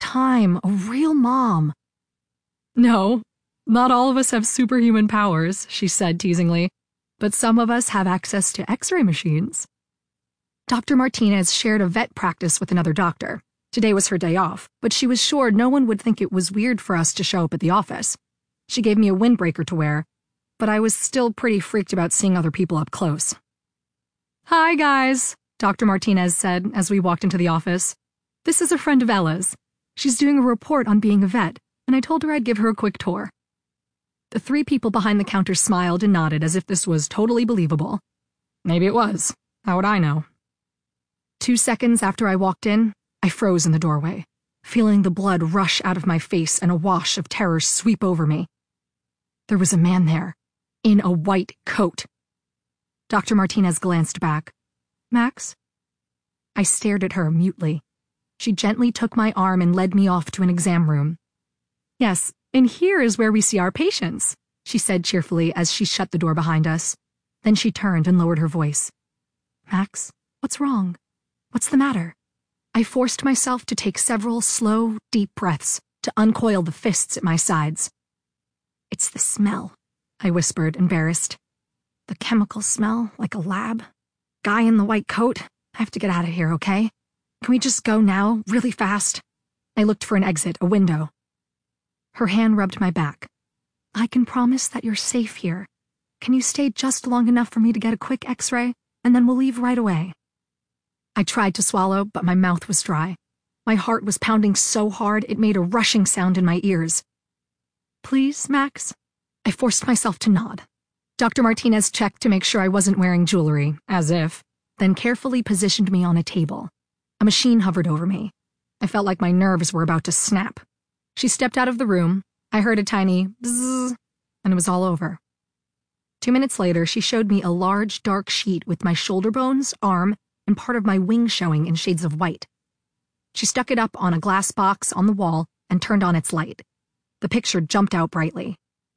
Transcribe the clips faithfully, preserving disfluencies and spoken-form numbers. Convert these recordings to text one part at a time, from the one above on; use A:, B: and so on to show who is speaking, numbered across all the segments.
A: time, a real mom. No, not all of us have superhuman powers, she said teasingly, but some of us have access to x-ray machines. Doctor Martinez shared a vet practice with another doctor. Today was her day off, but she was sure no one would think it was weird for us to show up at the office. She gave me a windbreaker to wear, but I was still pretty freaked about seeing other people up close. Hi, guys, Doctor Martinez said as we walked into the office. This is a friend of Ella's. She's doing a report on being a vet, and I told her I'd give her a quick tour. The three people behind the counter smiled and nodded as if this was totally believable. Maybe it was. How would I know? Two seconds after I walked in, I froze in the doorway, feeling the blood rush out of my face and a wash of terror sweep over me. There was a man there, in a white coat. Doctor Martinez glanced back. Max? I stared at her mutely. She gently took my arm and led me off to an exam room. Yes, and here is where we see our patients, she said cheerfully as she shut the door behind us. Then she turned and lowered her voice. Max, what's wrong? What's the matter? I forced myself to take several slow, deep breaths to uncoil the fists at my sides. It's the smell, I whispered, embarrassed. The chemical smell, like a lab. Guy in the white coat. I have to get out of here, okay? Can we just go now, really fast? I looked for an exit, a window. Her hand rubbed my back. I can promise that you're safe here. Can you stay just long enough for me to get a quick x-ray, and then we'll leave right away? I tried to swallow, but my mouth was dry. My heart was pounding so hard it made a rushing sound in my ears. Please, Max? I forced myself to nod. Doctor Martinez checked to make sure I wasn't wearing jewelry, as if, then carefully positioned me on a table. A machine hovered over me. I felt like my nerves were about to snap. She stepped out of the room. I heard a tiny bzzz, and it was all over. Two minutes later, she showed me a large, dark sheet with my shoulder bones, arm, and part of my wing showing in shades of white. She stuck it up on a glass box on the wall and turned on its light. The picture jumped out brightly.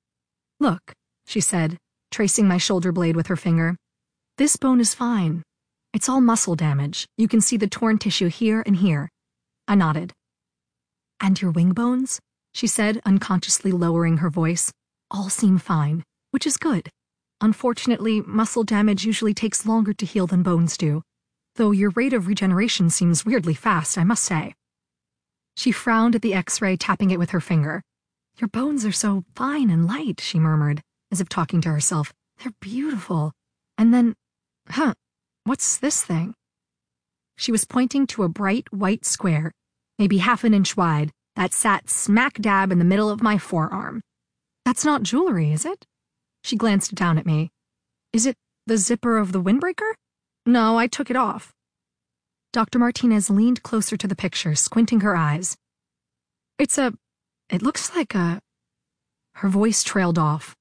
A: Look, she said, tracing my shoulder blade with her finger. This bone is fine. It's all muscle damage. You can see the torn tissue here and here. I nodded. And your wing bones? She said, unconsciously lowering her voice. All seem fine, which is good. Unfortunately, muscle damage usually takes longer to heal than bones do, though your rate of regeneration seems weirdly fast, I must say. She frowned at the x-ray, tapping it with her finger. Your bones are so fine and light, she murmured, as if talking to herself. They're beautiful. And then, huh, what's this thing? She was pointing to a bright white square, maybe half an inch wide, that sat smack dab in the middle of my forearm. That's not jewelry, is it? She glanced down at me. Is it the zipper of the windbreaker? No, I took it off. Doctor Martinez leaned closer to the picture, squinting her eyes. It's a... it looks like a... Her voice trailed off.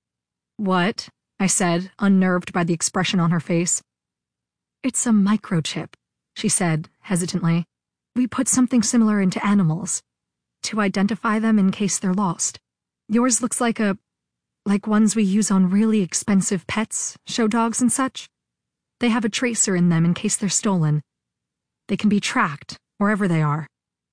A: What? I said, unnerved by the expression on her face. It's a microchip, she said, hesitantly. We put something similar into animals, to identify them in case they're lost. Yours looks like a... like ones we use on really expensive pets, show dogs and such. They have a tracer in them in case they're stolen. They can be tracked, wherever they are.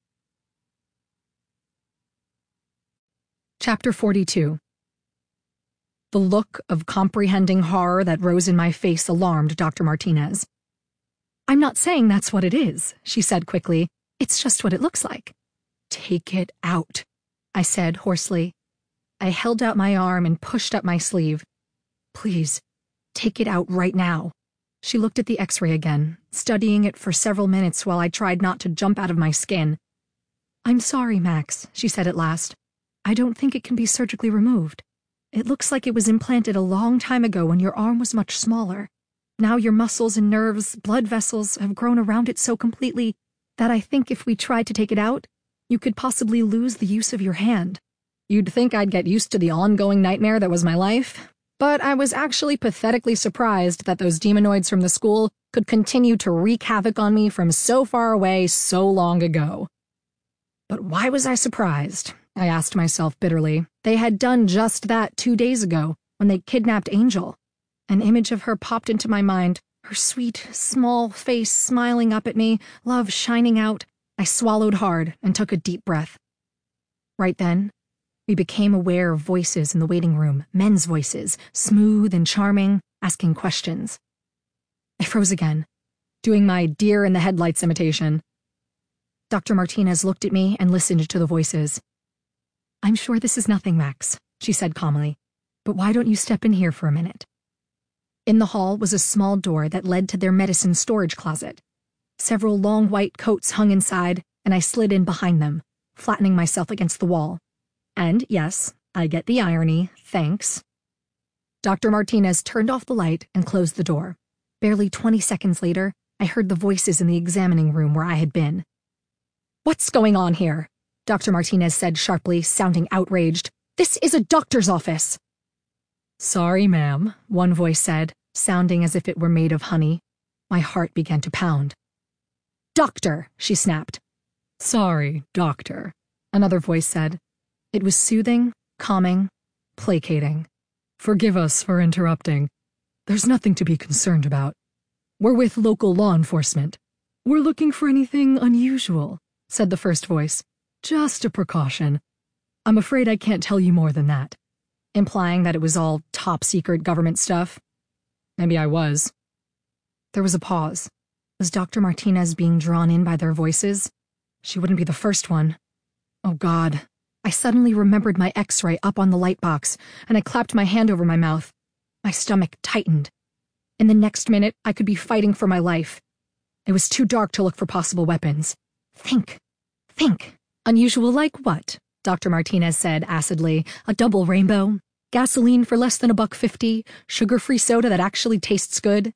A: Chapter forty-two. The look of comprehending horror that rose in my face alarmed Doctor Martinez. I'm not saying that's what it is, she said quickly. It's just what it looks like. Take it out, I said hoarsely. I held out my arm and pushed up my sleeve. Please, take it out right now. She looked at the x-ray again, studying it for several minutes while I tried not to jump out of my skin. I'm sorry, Max, she said at last. I don't think it can be surgically removed. It looks like it was implanted a long time ago when your arm was much smaller. Now your muscles and nerves, blood vessels, have grown around it so completely that I think if we tried to take it out, you could possibly lose the use of your hand. You'd think I'd get used to the ongoing nightmare that was my life, but I was actually pathetically surprised that those demonoids from the school could continue to wreak havoc on me from so far away so long ago. But why was I surprised? I asked myself bitterly. They had done just that two days ago when they kidnapped Angel. An image of her popped into my mind, her sweet, small face smiling up at me, love shining out, I swallowed hard and took a deep breath. Right then, we became aware of voices in the waiting room, men's voices, smooth and charming, asking questions. I froze again, doing my deer in the headlights imitation. Doctor Martinez looked at me and listened to the voices. "I'm sure this is nothing, Max," she said calmly, "but why don't you step in here for a minute?" In the hall was a small door that led to their medicine storage closet. Several long white coats hung inside, and I slid in behind them, flattening myself against the wall. And yes, I get the irony, thanks. Doctor Martinez turned off the light and closed the door. Barely twenty seconds later, I heard the voices in the examining room where I had been. "What's going on here?" Doctor Martinez said sharply, sounding outraged. "This is a doctor's office." "Sorry, ma'am," one voice said, sounding as if it were made of honey. My heart began to pound. "Doctor," she snapped. "Sorry, doctor," another voice said. It was soothing, calming, placating. "Forgive us for interrupting. There's nothing to be concerned about. We're with local law enforcement. We're looking for anything unusual," said the first voice. "Just a precaution. I'm afraid I can't tell you more than that," implying that it was all top-secret government stuff. Maybe I was. There was a pause. Was Doctor Martinez being drawn in by their voices? She wouldn't be the first one. Oh, God. I suddenly remembered my x-ray up on the light box, and I clapped my hand over my mouth. My stomach tightened. In the next minute, I could be fighting for my life. It was too dark to look for possible weapons. Think. Think. Unusual like what? Doctor Martinez said acidly. A double rainbow? Gasoline for less than a buck fifty? Sugar-free soda that actually tastes good?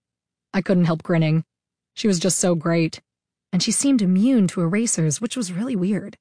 A: I couldn't help grinning. She was just so great. And she seemed immune to erasers, which was really weird.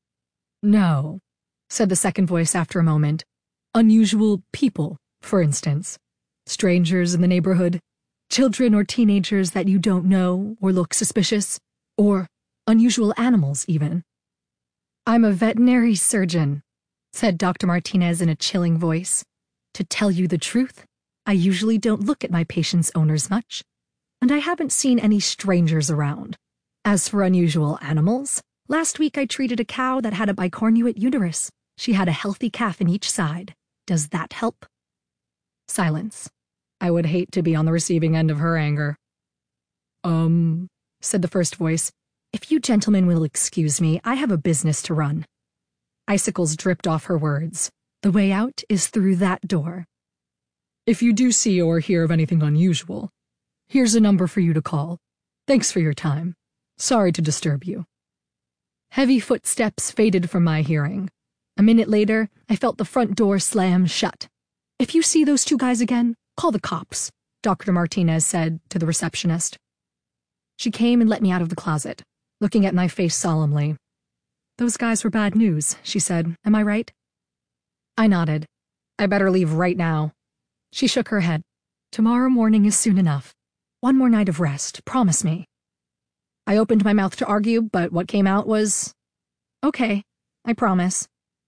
A: "No," said the second voice after a moment. "Unusual people, for instance. Strangers in the neighborhood. Children or teenagers that you don't know or look suspicious. Or unusual animals, even." "I'm a veterinary surgeon," said Doctor Martinez in a chilling voice. "To tell you the truth, I usually don't look at my patients' owners much, and I haven't seen any strangers around. As for unusual animals, last week I treated a cow that had a bicornuate uterus. She had a healthy calf in each side. Does that help?" Silence. I would hate to be on the receiving end of her anger. Um, said the first voice. "If you gentlemen will excuse me, I have a business to run." Icicles dripped off her words. "The way out is through that door. If you do see or hear of anything unusual, here's a number for you to call. Thanks for your time. Sorry to disturb you." Heavy footsteps faded from my hearing. A minute later, I felt the front door slam shut. "If you see those two guys again, call the cops," Doctor Martinez said to the receptionist. She came and let me out of the closet, looking at my face solemnly. "Those guys were bad news," she said. "Am I right?" I nodded. "I better leave right now." She shook her head. "Tomorrow morning is soon enough. One more night of rest, promise me." I opened my mouth to argue, but what came out was, "Okay, I promise."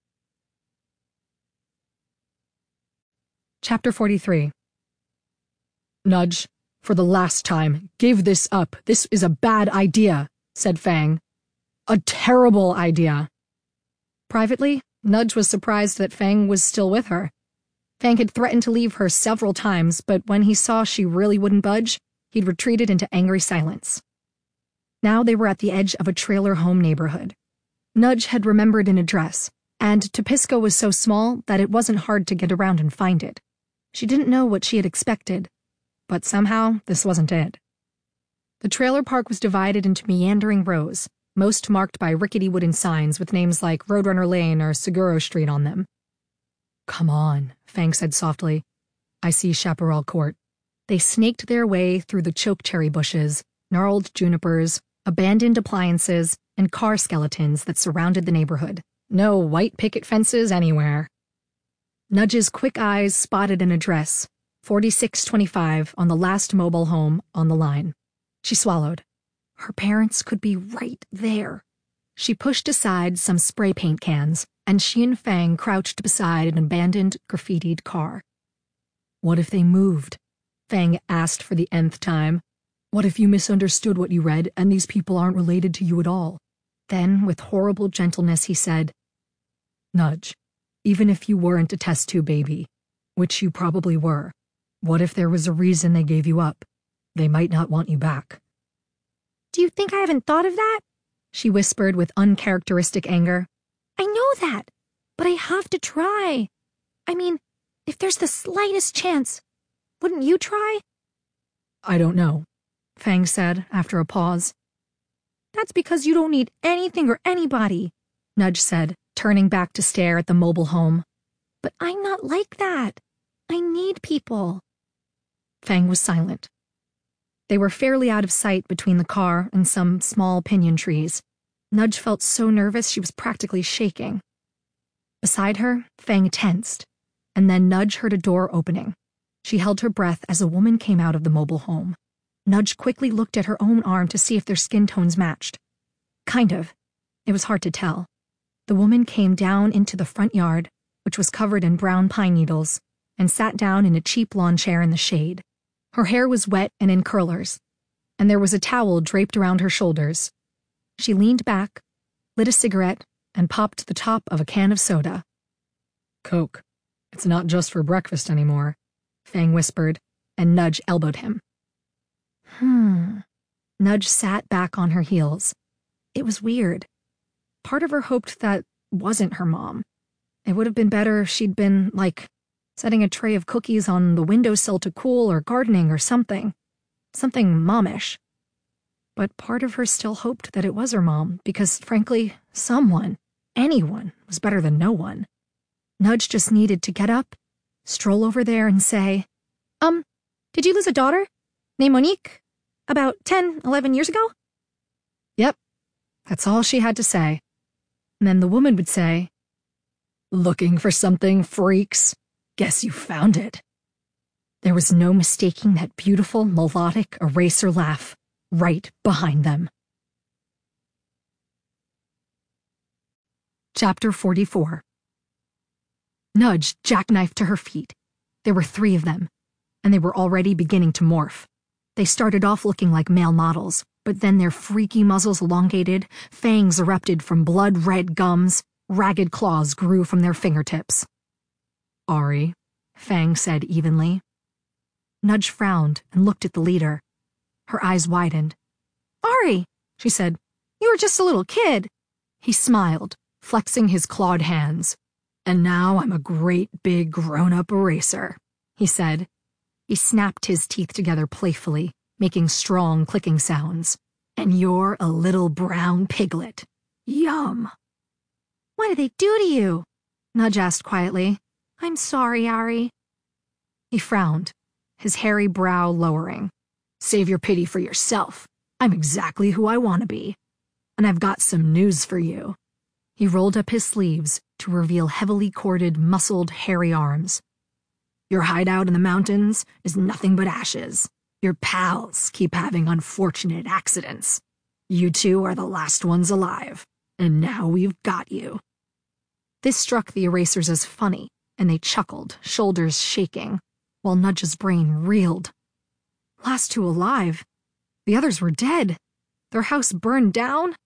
A: Chapter forty-three. "Nudge, for the last time, give this up. This is a bad idea," said Fang. "A terrible idea." Privately, Nudge was surprised that Fang was still with her. Fang had threatened to leave her several times, but when he saw she really wouldn't budge, he'd retreated into angry silence. Now they were at the edge of a trailer home neighborhood. Nudge had remembered an address, and Tepisco was so small that it wasn't hard to get around and find it. She didn't know what she had expected, but somehow this wasn't it. The trailer park was divided into meandering rows, most marked by rickety wooden signs with names like Roadrunner Lane or Seguro Street on them. "Come on," Fang said softly. "I see Chaparral Court." They snaked their way through the chokecherry bushes, gnarled junipers, abandoned appliances, and car skeletons that surrounded the neighborhood. No white picket fences anywhere. Nudge's quick eyes spotted an address, forty-six twenty-five, on the last mobile home on the line. She swallowed. Her parents could be right there. She pushed aside some spray paint cans, and she and Fang crouched beside an abandoned, graffitied car. "What if they moved?" Fang asked for the nth time. "What if you misunderstood what you read and these people aren't related to you at all? Then, with horrible gentleness, he said, "Nudge, even if you weren't a test tube baby, which you probably were, what if there was a reason they gave you up? They might not want you back."
B: "Do you think I haven't thought of that?"
A: she whispered with uncharacteristic anger.
B: "I know that, but I have to try. I mean, if there's the slightest chance, wouldn't you try?"
A: "I don't know," Fang said after a pause.
B: "That's because you don't need anything or anybody,"
A: Nudge said, turning back to stare at the mobile home.
B: "But I'm not like that. I need people."
A: Fang was silent. They were fairly out of sight between the car and some small pinyon trees. Nudge felt so nervous she was practically shaking. Beside her, Fang tensed, and then Nudge heard a door opening. She held her breath as a woman came out of the mobile home. Nudge quickly looked at her own arm to see if their skin tones matched. Kind of. It was hard to tell. The woman came down into the front yard, which was covered in brown pine needles, and sat down in a cheap lawn chair in the shade. Her hair was wet and in curlers, and there was a towel draped around her shoulders. She leaned back, lit a cigarette, and popped the top of a can of soda. "Coke. It's not just for breakfast anymore," Fang whispered, and Nudge elbowed him. Hmm. Nudge sat back on her heels. It was weird. Part of her hoped that wasn't her mom. It would have been better if she'd been, like, setting a tray of cookies on the windowsill to cool or gardening or something. Something momish. But part of her still hoped that it was her mom because, frankly, someone, anyone, was better than no one. Nudge just needed to get up, stroll over there and say,
B: Um, did you lose a daughter named Monique about ten, eleven years ago?"
A: Yep. That's all she had to say. And then the woman would say, "Looking for something, freaks? Guess you found it." There was no mistaking that beautiful, melodic eraser laugh right behind them. Chapter forty-four. Nudge jackknifed to her feet. There were three of them, and they were already beginning to morph. They started off looking like male models, but then their freaky muzzles elongated, fangs erupted from blood-red gums, ragged claws grew from their fingertips. "Ari," Fang said evenly. Nudge frowned and looked at the leader. Her eyes widened.
B: "Ari," she said, "you were just a little kid."
A: He smiled, flexing his clawed hands. "And now I'm a great big grown-up eraser," he said. He snapped his teeth together playfully, making strong clicking sounds. "And you're a little brown piglet. Yum."
B: "What did they do to you?" Nudge asked quietly. "I'm sorry, Ari."
A: He frowned, his hairy brow lowering. "Save your pity for yourself. I'm exactly who I want to be. And I've got some news for you." He rolled up his sleeves to reveal heavily corded, muscled, hairy arms. "Your hideout in the mountains is nothing but ashes. Your pals keep having unfortunate accidents. You two are the last ones alive, and now we've got you." This struck the erasers as funny, and they chuckled, shoulders shaking, while Nudge's brain reeled. Last two alive? The others were dead. Their house burned down?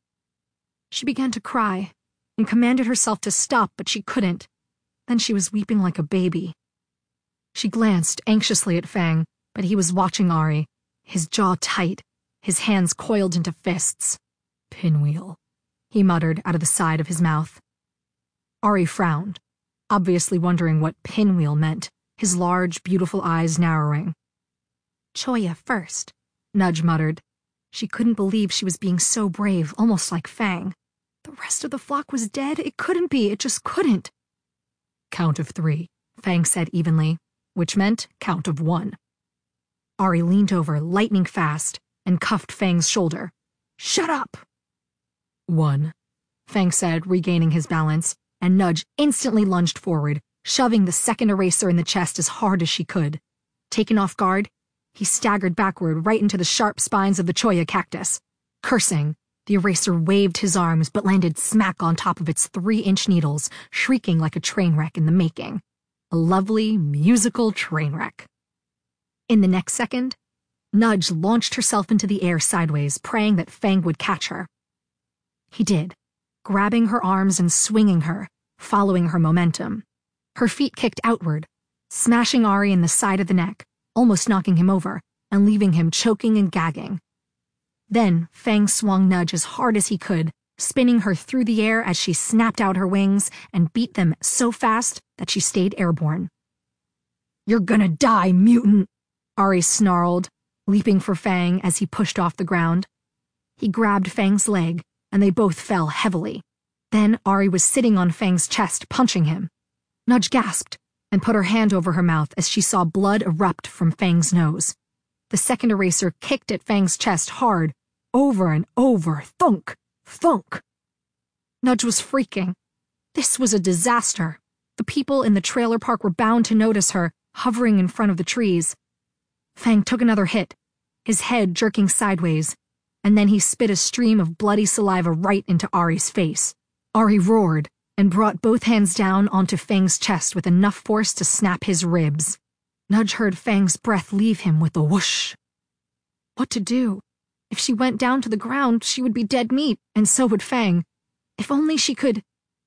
A: She began to cry, and commanded herself to stop, but she couldn't. Then she was weeping like a baby. She glanced anxiously at Fang, but he was watching Ari, his jaw tight, his hands coiled into fists. "Pinwheel," he muttered out of the side of his mouth. Ari frowned, obviously wondering what pinwheel meant, his large, beautiful eyes narrowing. "Choya first," Nudge muttered. She couldn't believe she was being so brave, almost like Fang. The rest of the flock was dead? It couldn't be, it just couldn't. "Count of three," Fang said evenly, which meant count of one. Ari leaned over, lightning fast, and cuffed Fang's shoulder. "Shut up!" "One," Fang said, regaining his balance, and Nudge instantly lunged forward, shoving the second eraser in the chest as hard as she could. Taken off guard, he staggered backward right into the sharp spines of the cholla cactus. Cursing, the eraser waved his arms but landed smack on top of its three-inch needles, shrieking like a train wreck in the making. A lovely, musical train wreck. In the next second, Nudge launched herself into the air sideways, praying that Fang would catch her. He did, grabbing her arms and swinging her, following her momentum. Her feet kicked outward, smashing Ari in the side of the neck, almost knocking him over, and leaving him choking and gagging. Then Fang swung Nudge as hard as he could, spinning her through the air as she snapped out her wings and beat them so fast that she stayed airborne. "You're gonna die, mutant!" Ari snarled, leaping for Fang as he pushed off the ground. He grabbed Fang's leg, and they both fell heavily. Then Ari was sitting on Fang's chest, punching him. Nudge gasped and put her hand over her mouth as she saw blood erupt from Fang's nose. The second eraser kicked at Fang's chest hard, over and over, thunk, thunk. Nudge was freaking. This was a disaster. The people in the trailer park were bound to notice her, hovering in front of the trees. Fang took another hit, his head jerking sideways, and then he spit a stream of bloody saliva right into Ari's face. Ari roared and brought both hands down onto Fang's chest with enough force to snap his ribs. Nudge heard Fang's breath leave him with a whoosh. What to do? If she went down to the ground, she would be dead meat, and so would Fang. If only she could...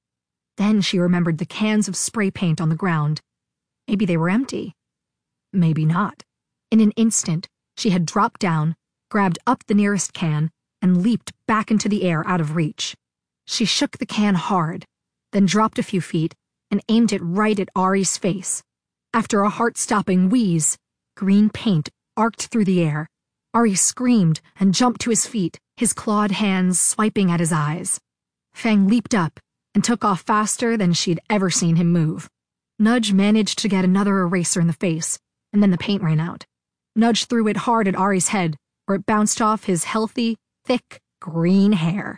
A: Then she remembered the cans of spray paint on the ground. Maybe they were empty. Maybe not. In an instant, she had dropped down, grabbed up the nearest can, and leaped back into the air out of reach. She shook the can hard, then dropped a few feet and aimed it right at Ari's face. After a heart-stopping wheeze, green paint arced through the air. Ari screamed and jumped to his feet, his clawed hands swiping at his eyes. Fang leaped up and took off faster than she'd ever seen him move. Nudge managed to get another eraser in the face, and then the paint ran out. Nudge threw it hard at Ari's head, where it bounced off his healthy, thick, green hair.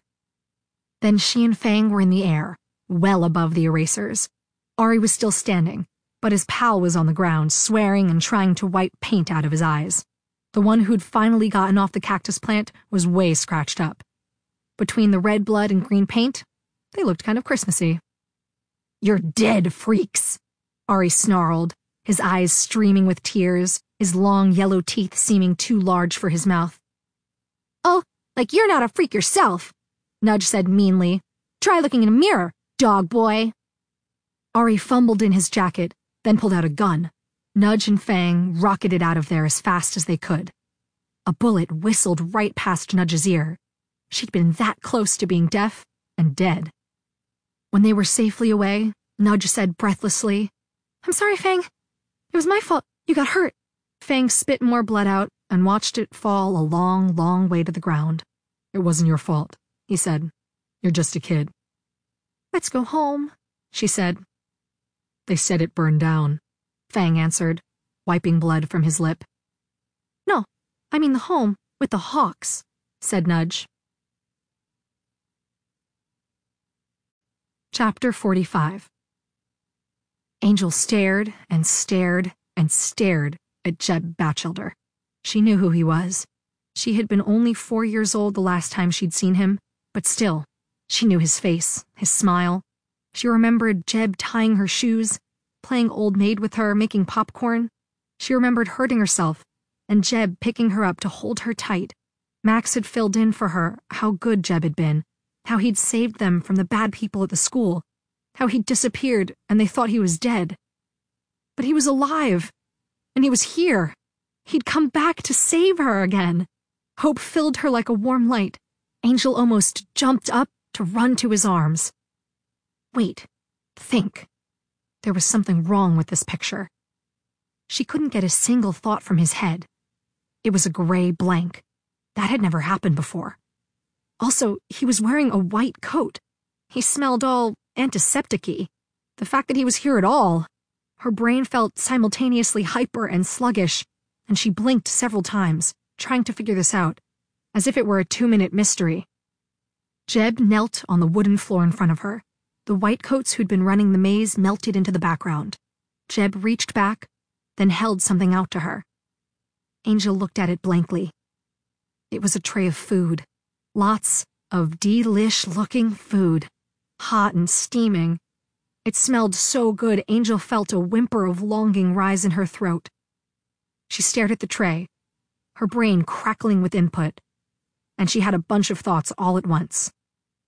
A: Then she and Fang were in the air, well above the erasers. Ari was still standing, but his pal was on the ground, swearing and trying to wipe paint out of his eyes. The one who'd finally gotten off the cactus plant was way scratched up. Between the red blood and green paint, they looked kind of Christmassy. "You're dead, freaks," Ari snarled, his eyes streaming with tears, his long yellow teeth seeming too large for his mouth. "Oh, like you're not a freak yourself," Nudge said meanly. "Try looking in a mirror, dog boy." Ari fumbled in his jacket, then pulled out a gun. Nudge and Fang rocketed out of there as fast as they could. A bullet whistled right past Nudge's ear. She'd been that close to being deaf and dead. When they were safely away, Nudge said breathlessly, "I'm sorry, Fang. It was my fault. You got hurt." Fang spit more blood out and watched it fall a long, long way to the ground. "It wasn't your fault," he said. "You're just a kid." "Let's go home," she said. "They said it burned down," Fang answered, wiping blood from his lip. "No, I mean the home with the hawks," said Nudge. Chapter forty-five. Angel stared and stared and stared at Jeb Batchelder. She knew who he was. She had been only four years old the last time she'd seen him, but still, she knew his face, his smile. She remembered Jeb tying her shoes, playing old maid with her, making popcorn. She remembered hurting herself, and Jeb picking her up to hold her tight. Max had filled in for her how good Jeb had been, how he'd saved them from the bad people at the school, how he'd disappeared and they thought he was dead. But he was alive, and he was here. He'd come back to save her again. Hope filled her like a warm light. Angel almost jumped up to run to his arms. Wait, think. There was something wrong with this picture. She couldn't get a single thought from his head. It was a gray blank. That had never happened before. Also, he was wearing a white coat. He smelled all antiseptic-y. The fact that he was here at all. Her brain felt simultaneously hyper and sluggish, and she blinked several times, trying to figure this out, as if it were a two-minute mystery. Jeb knelt on the wooden floor in front of her. The white coats who'd been running the maze melted into the background. Jeb reached back, then held something out to her. Angel looked at it blankly. It was a tray of food. Lots of delish-looking food. Hot and steaming. It smelled so good, Angel felt a whimper of longing rise in her throat. She stared at the tray, her brain crackling with input, and she had a bunch of thoughts all at once.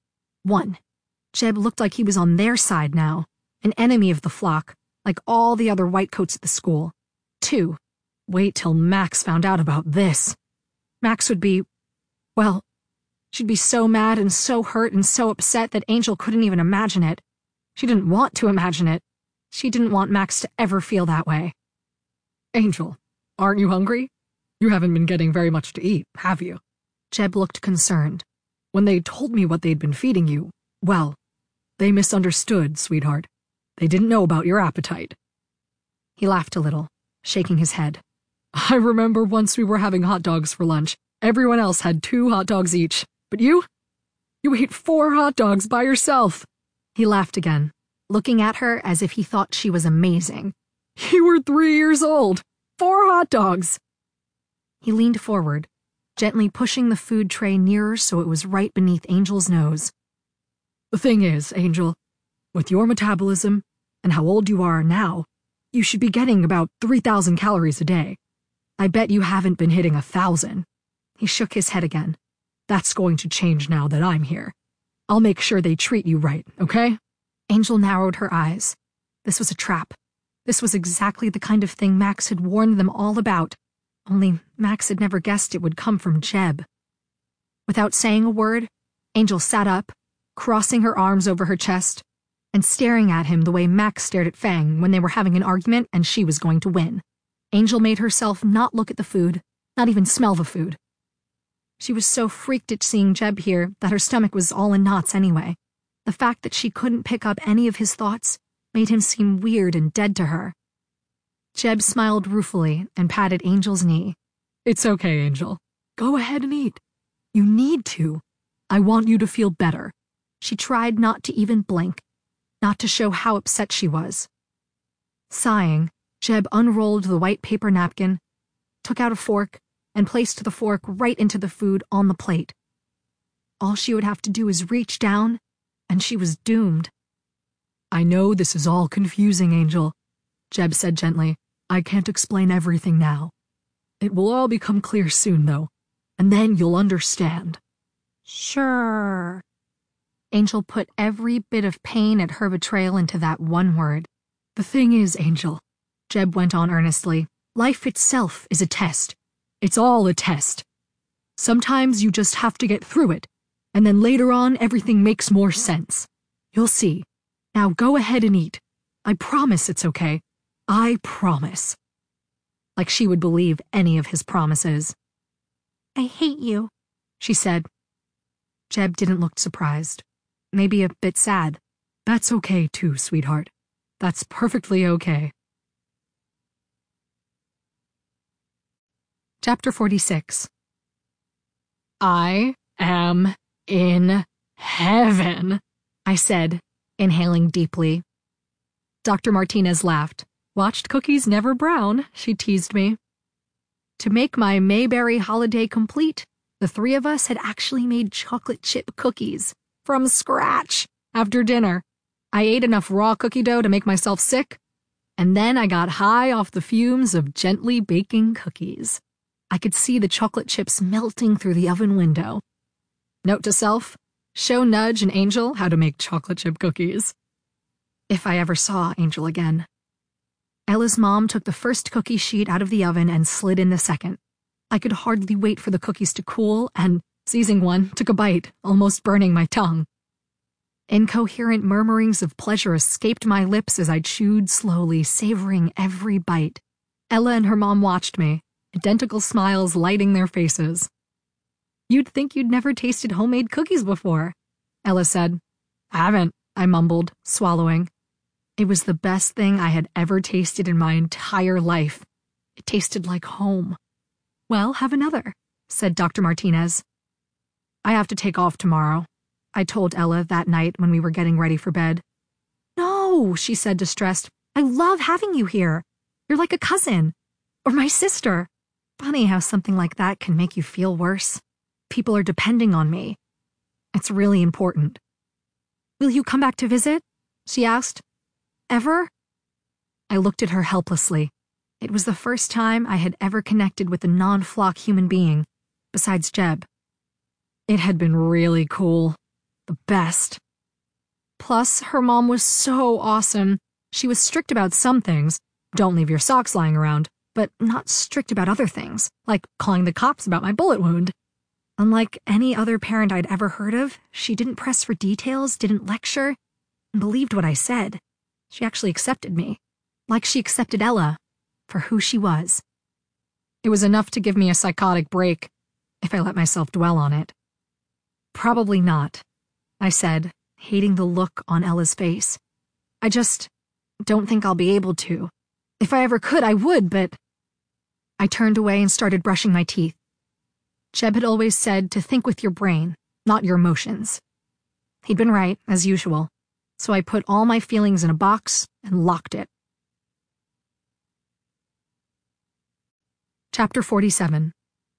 A: One, Jeb looked like he was on their side now, an enemy of the flock, like all the other whitecoats at the school. Two, wait till Max found out about this. Max would be, well, she'd be so mad and so hurt and so upset that Angel couldn't even imagine it. She didn't want to imagine it. She didn't want Max to ever feel that way. Angel, aren't you hungry? You haven't been getting very much to eat, have you? Jeb looked concerned. When they told me what they'd been feeding you, well, they misunderstood, sweetheart. They didn't know about your appetite. He laughed a little, shaking his head. I remember once we were having hot dogs for lunch. Everyone else had two hot dogs each. But you? You ate four hot dogs by yourself. He laughed again, looking at her as if he thought she was amazing. You were three years old. Four hot dogs. He leaned forward, gently pushing the food tray nearer so it was right beneath Angel's nose. The thing is, Angel, with your metabolism and how old you are now, you should be getting about three thousand calories a day. I bet you haven't been hitting a thousand. He shook his head again. That's going to change now that I'm here. I'll make sure they treat you right, okay? Angel narrowed her eyes. This was a trap. This was exactly the kind of thing Max had warned them all about, only Max had never guessed it would come from Jeb. Without saying a word, Angel sat up, crossing her arms over her chest, and staring at him the way Max stared at Fang when they were having an argument and she was going to win. Angel made herself not look at the food, not even smell the food. She was so freaked at seeing Jeb here that her stomach was all in knots anyway. The fact that she couldn't pick up any of his thoughts made him seem weird and dead to her. Jeb smiled ruefully and patted Angel's knee. It's okay, Angel. Go ahead and eat. You need to. I want you to feel better. She tried not to even blink, not to show how upset she was. Sighing, Jeb unrolled the white paper napkin, took out a fork, and placed the fork right into the food on the plate. All she would have to do is reach down, and she was doomed. I know this is all confusing, Angel, Jeb said gently. I can't explain everything now. It will all become clear soon, though, and then you'll understand. Sure. Angel put every bit of pain at her betrayal into that one word. The thing is, Angel, Jeb went on earnestly, life itself is a test. It's all a test. Sometimes you just have to get through it, and then later on everything makes more sense. You'll see. Now go ahead and eat. I promise it's okay. I promise. Like she would believe any of his promises. I hate you, she said. Jeb didn't look surprised. Maybe a bit sad. That's okay too, sweetheart. That's perfectly okay. Chapter forty-six. I am in heaven, I said, inhaling deeply. Doctor Martinez laughed. Watched cookies never brown, she teased me. To make my Mayberry holiday complete, the three of us had actually made chocolate chip cookies from scratch after dinner. I ate enough raw cookie dough to make myself sick, and then I got high off the fumes of gently baking cookies. I could see the chocolate chips melting through the oven window. Note to self, show Nudge and Angel how to make chocolate chip cookies. If I ever saw Angel again. Ella's mom took the first cookie sheet out of the oven and slid in the second. I could hardly wait for the cookies to cool and, seizing one, took a bite, almost burning my tongue. Incoherent murmurings of pleasure escaped my lips as I chewed slowly, savoring every bite. Ella and her mom watched me, identical smiles lighting their faces. You'd think you'd never tasted homemade cookies before, Ella said. Haven't, I mumbled, swallowing. It was the best thing I had ever tasted in my entire life. It tasted like home. Well, have another, said Doctor Martinez. I have to take off tomorrow, I told Ella that night when we were getting ready for bed. No, she said, distressed. I love having you here. You're like a cousin. Or my sister. Funny how something like that can make you feel worse. People are depending on me. It's really important. Will you come back to visit? She asked. Ever? I looked at her helplessly. It was the first time I had ever connected with a non-flock human being, besides Jeb. It had been really cool. The best. Plus, her mom was so awesome. She was strict about some things. Don't leave your socks lying around. But not strict about other things, like calling the cops about my bullet wound. Unlike any other parent I'd ever heard of, she didn't press for details, didn't lecture, and believed what I said. She actually accepted me, like she accepted Ella, for who she was. It was enough to give me a psychotic break, if I let myself dwell on it. Probably not, I said, hating the look on Ella's face. I just don't think I'll be able to. If I ever could, I would, but... I turned away and started brushing my teeth. Jeb had always said to think with your brain, not your emotions. He'd been right, as usual, so I put all my feelings in a box and locked it. Chapter forty-seven.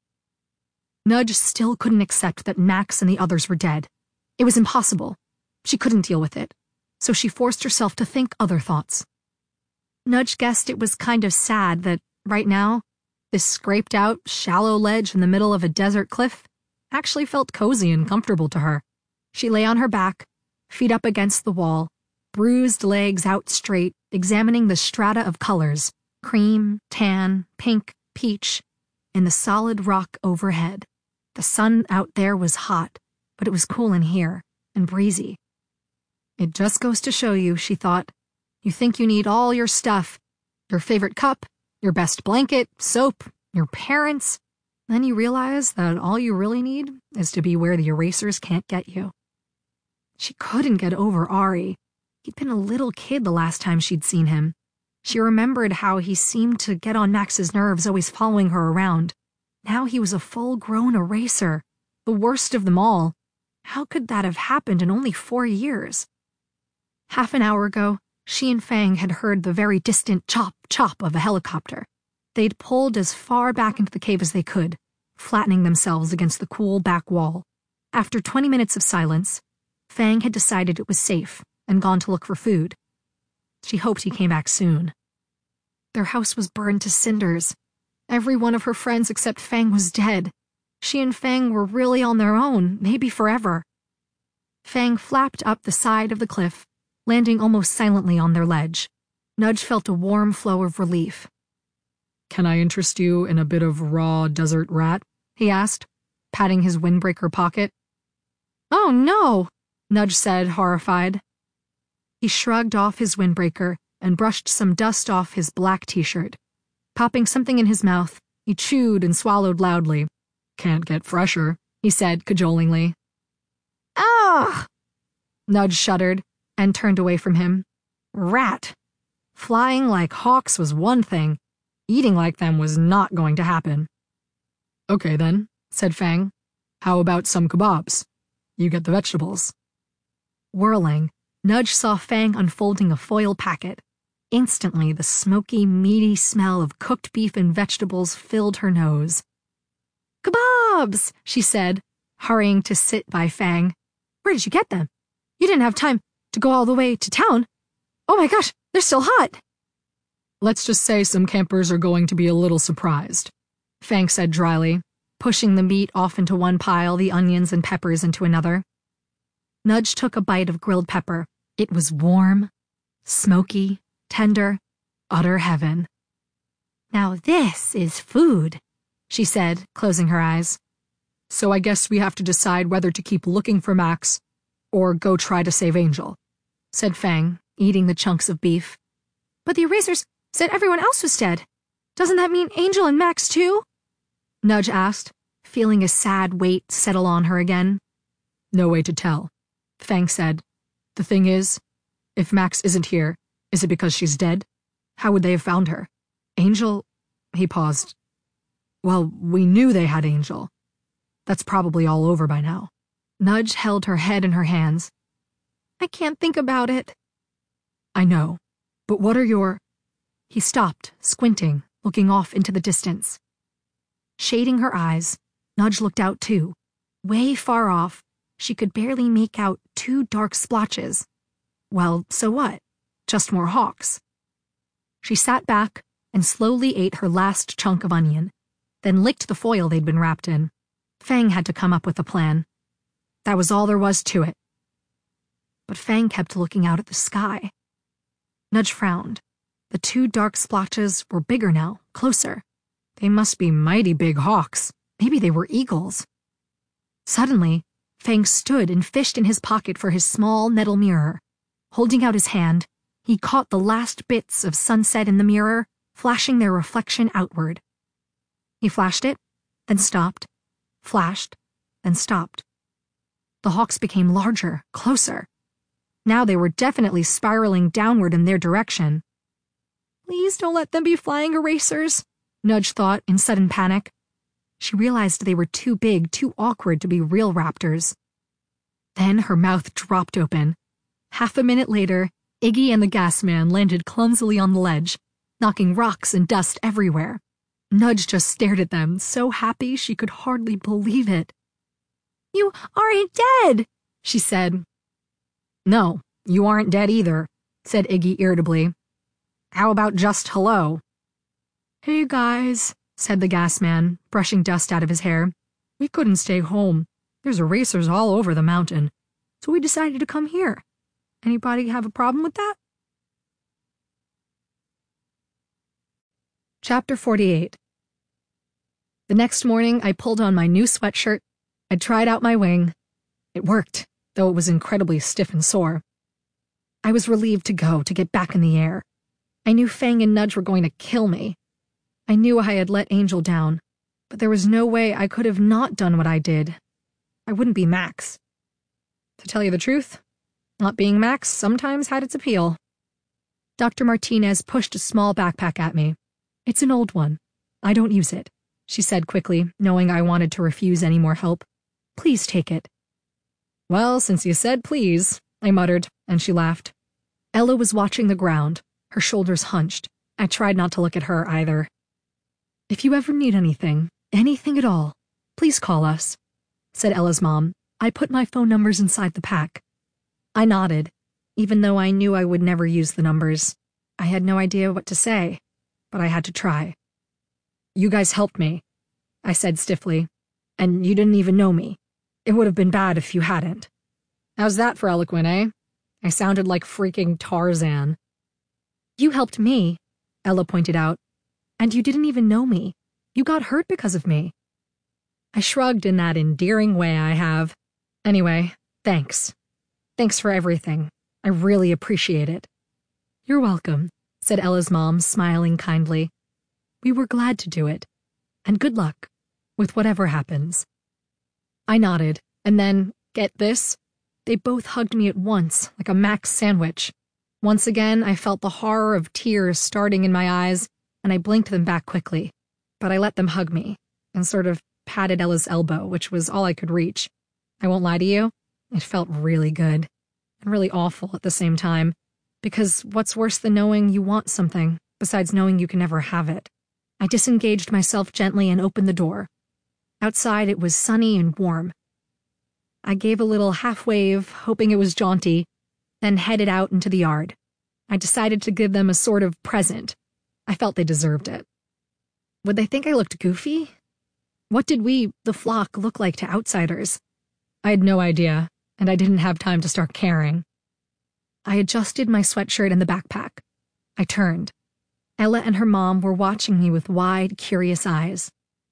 A: Nudge still couldn't accept that Max and the others were dead. It was impossible. She couldn't deal with it, so she forced herself to think other thoughts. Nudge guessed it was kind of sad that, right now, this scraped-out, shallow ledge in the middle of a desert cliff actually felt cozy and comfortable to her. She lay on her back, feet up against the wall, bruised legs out straight, examining the strata of colors, cream, tan, pink, peach, in the solid rock overhead. The sun out there was hot, but it was cool in here, and breezy. It just goes to show you, she thought. You think you need all your stuff, your favorite cup, your best blanket, soap, your parents, then you realize that all you really need is to be where the erasers can't get you. She couldn't get over Ari. He'd been a little kid the last time she'd seen him. She remembered how he seemed to get on Max's nerves, always following her around. Now he was a full-grown eraser, the worst of them all. How could that have happened in only four years? Half an hour ago, she and Fang had heard the very distant chop-chop of a helicopter. They'd pulled as far back into the cave as they could, flattening themselves against the cool back wall. After twenty minutes of silence, Fang had decided it was safe and gone to look for food. She hoped he came back soon. Their house was burned to cinders. Every one of her friends except Fang was dead. She and Fang were really on their own, maybe forever. Fang flapped up the side of the cliff, landing almost silently on their ledge. Nudge felt a warm flow of relief. "Can I interest you in a bit of raw desert rat?" he asked, patting his windbreaker pocket. "Oh, no," Nudge said, horrified. He shrugged off his windbreaker and brushed some dust off his black t-shirt. Popping something in his mouth, he chewed and swallowed loudly. "Can't get fresher," he said cajolingly. "Ugh!" Nudge shuddered and turned away from him. Rat. Flying like hawks was one thing. Eating like them was not going to happen. "Okay then," said Fang. "How about some kebabs? You get the vegetables." Whirling, Nudge saw Fang unfolding a foil packet. Instantly, the smoky, meaty smell of cooked beef and vegetables filled her nose. "Kebabs!" she said, hurrying to sit by Fang. "Where did you get them? You didn't have time to go all the way to town. Oh my gosh, they're still hot." "Let's just say some campers are going to be a little surprised," Fang said dryly, pushing the meat off into one pile, the onions and peppers into another. Nudge took a bite of grilled pepper. It was warm, smoky, tender, utter heaven. "Now this is food," she said, closing her eyes. "So I guess we have to decide whether to keep looking for Max or go try to save Angel," said Fang, eating the chunks of beef. "But the erasers said everyone else was dead. Doesn't that mean Angel and Max too?" Nudge asked, feeling a sad weight settle on her again. "No way to tell," Fang said. "The thing is, if Max isn't here, is it because she's dead? How would they have found her? Angel..." He paused. "Well, we knew they had Angel. That's probably all over by now." Nudge held her head in her hands. "I can't think about it." "I know, but what are your..." He stopped, squinting, looking off into the distance. Shading her eyes, Nudge looked out too. Way far off, she could barely make out two dark splotches. Well, so what? Just more hawks. She sat back and slowly ate her last chunk of onion, then licked the foil they'd been wrapped in. Fang had to come up with a plan. That was all there was to it. but Fang kept looking out at the sky. Nudge frowned. The two dark splotches were bigger now, closer. They must be mighty big hawks. Maybe they were eagles. Suddenly, Fang stood and fished in his pocket for his small metal mirror. Holding out his hand, he caught the last bits of sunset in the mirror, flashing their reflection outward. He flashed it, then stopped, flashed, then stopped. The hawks became larger, closer. Now they were definitely spiraling downward in their direction. Please don't let them be flying erasers, Nudge thought in sudden panic. She realized they were too big, too awkward to be real raptors. Then her mouth dropped open. Half a minute later, Iggy and the gas man landed clumsily on the ledge, knocking rocks and dust everywhere. Nudge just stared at them, so happy she could hardly believe it. "You aren't dead," she said. "No, you aren't dead either," said Iggy irritably. "How about just hello?" "Hey guys," said the gas man, brushing dust out of his hair. "We couldn't stay home. There's erasers all over the mountain, so we decided to come here. Anybody have a problem with that?" Chapter forty-eight. The next morning, I pulled on my new sweatshirt. I tried out my wing. It worked, though it was incredibly stiff and sore. I was relieved to go, to get back in the air. I knew Fang and Nudge were going to kill me. I knew I had let Angel down, but there was no way I could have not done what I did. I wouldn't be Max. To tell you the truth, not being Max sometimes had its appeal. Doctor Martinez pushed a small backpack at me. "It's an old one. I don't use it," she said quickly, knowing I wanted to refuse any more help. "Please take it." "Well, since you said please," I muttered, and she laughed. Ella was watching the ground, her shoulders hunched. I tried not to look at her either. "If you ever need anything, anything at all, please call us," said Ella's mom. "I put my phone numbers inside the pack." I nodded, even though I knew I would never use the numbers. I had no idea what to say, but I had to try. "You guys helped me," I said stiffly, "and you didn't even know me. It would have been bad if you hadn't." How's that for eloquent, eh? I sounded like freaking Tarzan. "You helped me," Ella pointed out, "and you didn't even know me. You got hurt because of me." I shrugged in that endearing way I have. "Anyway, thanks. Thanks for everything. I really appreciate it." "You're welcome," said Ella's mom, smiling kindly. "We were glad to do it. And good luck with whatever happens." I nodded, and then, get this, they both hugged me at once, like a Max sandwich. Once again, I felt the horror of tears starting in my eyes, and I blinked them back quickly. But I let them hug me, and sort of patted Ella's elbow, which was all I could reach. I won't lie to you, it felt really good, and really awful at the same time. Because what's worse than knowing you want something, besides knowing you can never have it? I disengaged myself gently and opened the door. Outside it was sunny and warm. I gave a little half-wave, hoping it was jaunty, then headed out into the yard. I decided to give them a sort of present. I felt they deserved it. Would they think I looked goofy? What did we, the flock, look like to outsiders? I had no idea, and I didn't have time to start caring. I adjusted my sweatshirt and the backpack. I turned. Ella and her mom were watching me with wide, curious eyes.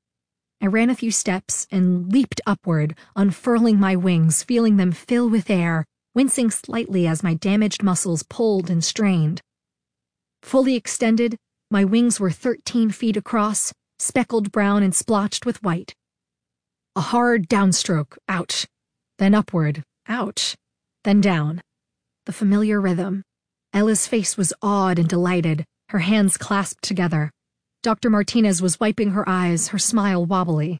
A: I ran a few steps and leaped upward, unfurling my wings, feeling them fill with air, wincing slightly as my damaged muscles pulled and strained. Fully extended, my wings were thirteen feet across, speckled brown and splotched with white. A hard downstroke, ouch. Then upward, ouch. Then down. The familiar rhythm. Ella's face was awed and delighted, her hands clasped together. Doctor Martinez was wiping her eyes, her smile wobbly.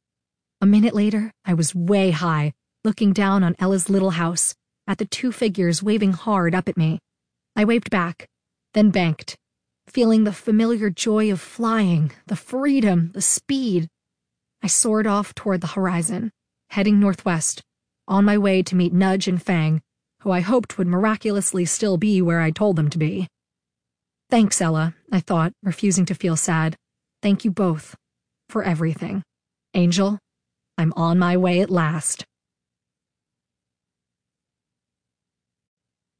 A: A minute later, I was way high, looking down on Ella's little house, at the two figures waving hard up at me. I waved back, then banked, feeling the familiar joy of flying, the freedom, the speed. I soared off toward the horizon, heading northwest, on my way to meet Nudge and Fang, who I hoped would miraculously still be where I told them to be. Thanks, Ella, I thought, refusing to feel sad. Thank you both. For everything. Angel, I'm on my way at last.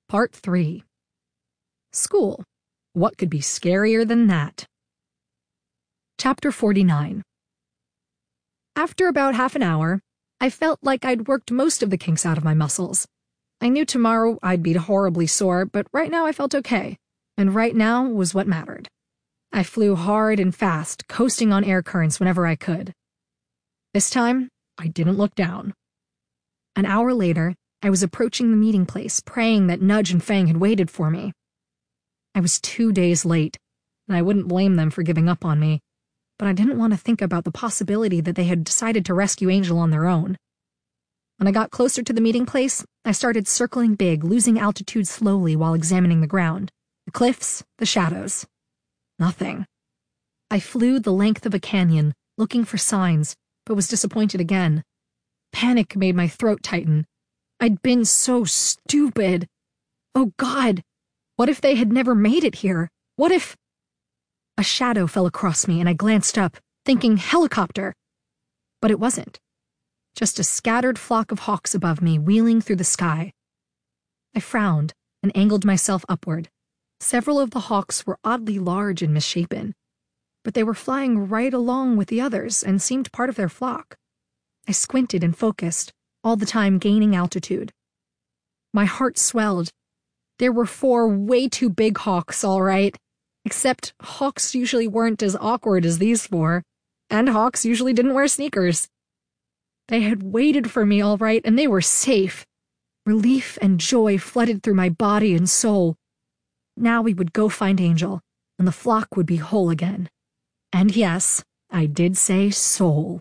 A: Part three. School. What could be scarier than that? Chapter forty-nine. After about half an hour, I felt like I'd worked most of the kinks out of my muscles. I knew tomorrow I'd be horribly sore, but right now I felt okay, and right now was what mattered. I flew hard and fast, coasting on air currents whenever I could. This time, I didn't look down. An hour later, I was approaching the meeting place, praying that Nudge and Fang had waited for me. I was two days late, and I wouldn't blame them for giving up on me, but I didn't want to think about the possibility that they had decided to rescue Angel on their own. When I got closer to the meeting place, I started circling big, losing altitude slowly while examining the ground, the cliffs, the shadows. Nothing. I flew the length of a canyon, looking for signs, but was disappointed again. Panic made my throat tighten. I'd been so stupid. Oh God, what if they had never made it here? What if... A shadow fell across me and I glanced up, thinking helicopter. But it wasn't. Just a scattered flock of hawks above me, wheeling through the sky. I frowned and angled myself upward. Several of the hawks were oddly large and misshapen, but they were flying right along with the others and seemed part of their flock. I squinted and focused, all the time gaining altitude. My heart swelled. There were four way too big hawks, all right. Except hawks usually weren't as awkward as these four, and hawks usually didn't wear sneakers. They had waited for me all right, and they were safe. Relief and joy flooded through my body and soul. Now we would go find Angel, and the flock would be whole again. And yes, I did say soul.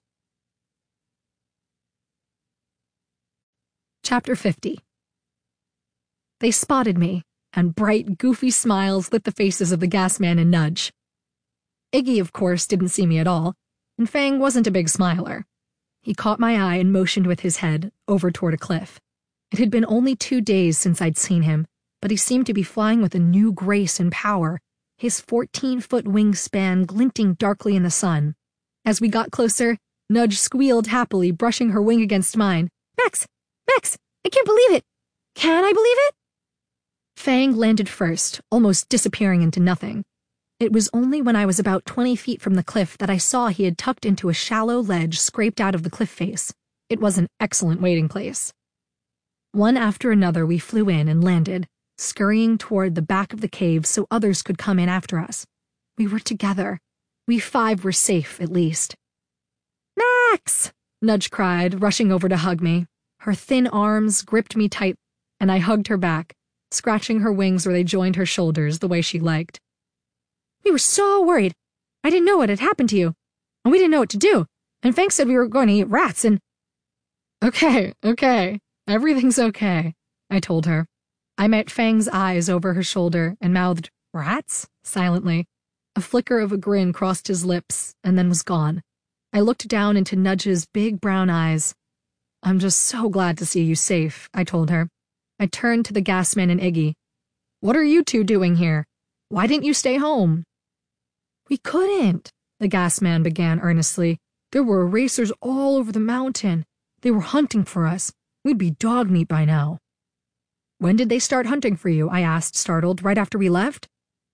A: Chapter fifty. They spotted me, and bright, goofy smiles lit the faces of the gas man and Nudge. Iggy, of course, didn't see me at all, and Fang wasn't a big smiler. He caught my eye and motioned with his head, over toward a cliff. It had been only two days since I'd seen him, but he seemed to be flying with a new grace and power, his fourteen-foot wingspan glinting darkly in the sun. As we got closer, Nudge squealed happily, brushing her wing against mine. Max! Max! I can't believe it! Can I believe it? Fang landed first, almost disappearing into nothing. It was only when I was about twenty feet from the cliff that I saw he had tucked into a shallow ledge scraped out of the cliff face. It was an excellent waiting place. One after another we flew in and landed, scurrying toward the back of the cave so others could come in after us. We were together. We five were safe, at least. Max! Nudge cried, rushing over to hug me. Her thin arms gripped me tight, and I hugged her back, scratching her wings where they joined her shoulders the way she liked. We were so worried. I didn't know what had happened to you, and we didn't know what to do, and Fang said we were going to eat rats, and... Okay, okay, everything's okay, I told her. I met Fang's eyes over her shoulder and mouthed, rats? Silently. A flicker of a grin crossed his lips, and then was gone. I looked down into Nudge's big brown eyes. I'm just so glad to see you safe, I told her. I turned to the gasman and Iggy. What are you two doing here? Why didn't you stay home? We couldn't, the gasman began earnestly. There were erasers all over the mountain. They were hunting for us. We'd be dog meat by now. When did they start hunting for you? I asked, startled, right after we left?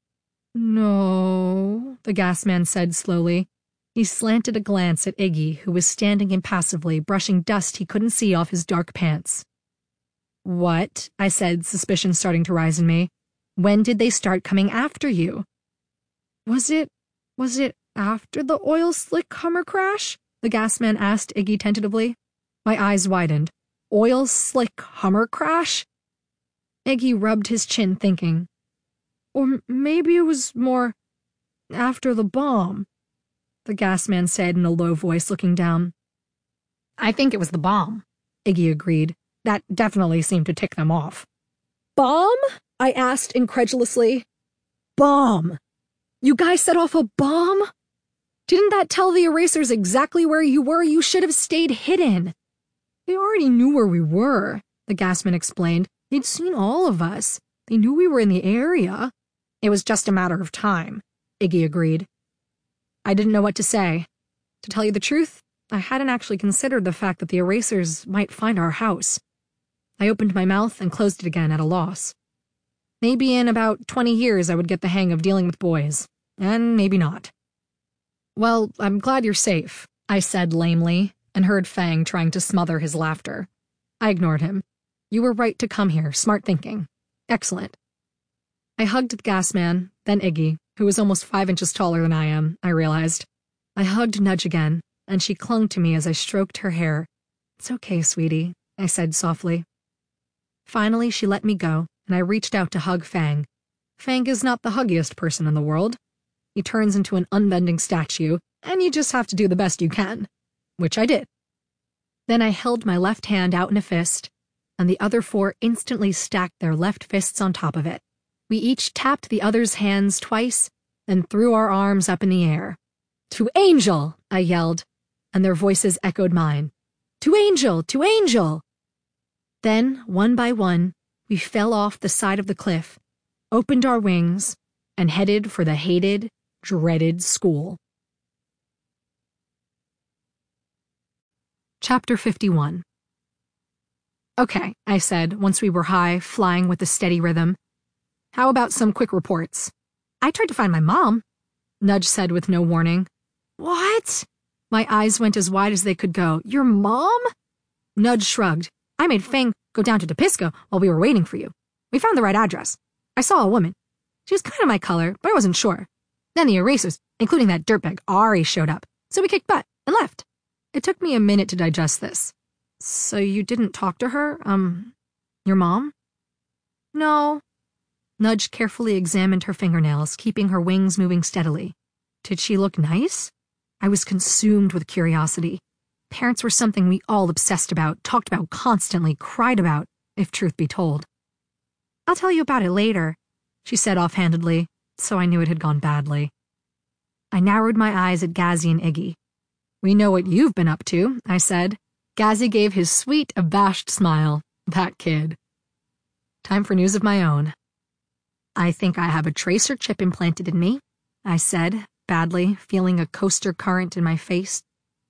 A: No, the gasman said slowly. He slanted a glance at Iggy, who was standing impassively, brushing dust he couldn't see off his dark pants. What? I said, suspicion starting to rise in me. When did they start coming after you? Was it, was it after the oil slick Hummer crash? The gasman asked Iggy tentatively. My eyes widened. Oil slick Hummer crash? Iggy rubbed his chin, thinking. Or maybe it was more after the bomb, the gasman said in a low voice, looking down. I think it was the bomb, Iggy agreed. That definitely seemed to tick them off. Bomb? I asked incredulously. Bomb. You guys set off a bomb? Didn't that tell the erasers exactly where you were? You should have stayed hidden. They already knew where we were, the gasman explained. They'd seen all of us. They knew we were in the area. It was just a matter of time, Iggy agreed. I didn't know what to say. To tell you the truth, I hadn't actually considered the fact that the erasers might find our house. I opened my mouth and closed it again at a loss. Maybe in about twenty years I would get the hang of dealing with boys. And maybe not. Well, I'm glad you're safe, I said lamely, and heard Fang trying to smother his laughter. I ignored him. You were right to come here, smart thinking. Excellent. I hugged the gas man, then Iggy, who was almost five inches taller than I am, I realized. I hugged Nudge again, and she clung to me as I stroked her hair. It's okay, sweetie, I said softly. Finally, she let me go, and I reached out to hug Fang. Fang is not the huggiest person in the world. He turns into an unbending statue, and you just have to do the best you can. Which I did. Then I held my left hand out in a fist, and the other four instantly stacked their left fists on top of it. We each tapped the other's hands twice, then threw our arms up in the air. To Angel, I yelled, and their voices echoed mine. To Angel! To Angel! Then, one by one, we fell off the side of the cliff, opened our wings, and headed for the hated, dreaded school. Chapter fifty-one. Okay, I said, once we were high, flying with a steady rhythm. How about some quick reports? I tried to find my mom, Nudge said with no warning. What? My eyes went as wide as they could go. Your mom? Nudge shrugged. I made Fang go down to Tepisco while we were waiting for you. We found the right address. I saw a woman. She was kind of my color, but I wasn't sure. Then the erasers, including that dirtbag Ari, showed up, so we kicked butt and left. It took me a minute to digest this. So you didn't talk to her? Um, your mom? No. Nudge carefully examined her fingernails, keeping her wings moving steadily. Did she look nice? I was consumed with curiosity. Parents were something we all obsessed about, talked about constantly, cried about, if truth be told. I'll tell you about it later, she said offhandedly, so I knew it had gone badly. I narrowed my eyes at Gazzy and Iggy. We know what you've been up to, I said. Gazzy gave his sweet, abashed smile. That kid. Time for news of my own. I think I have a tracer chip implanted in me, I said, badly, feeling a coaster current in my face.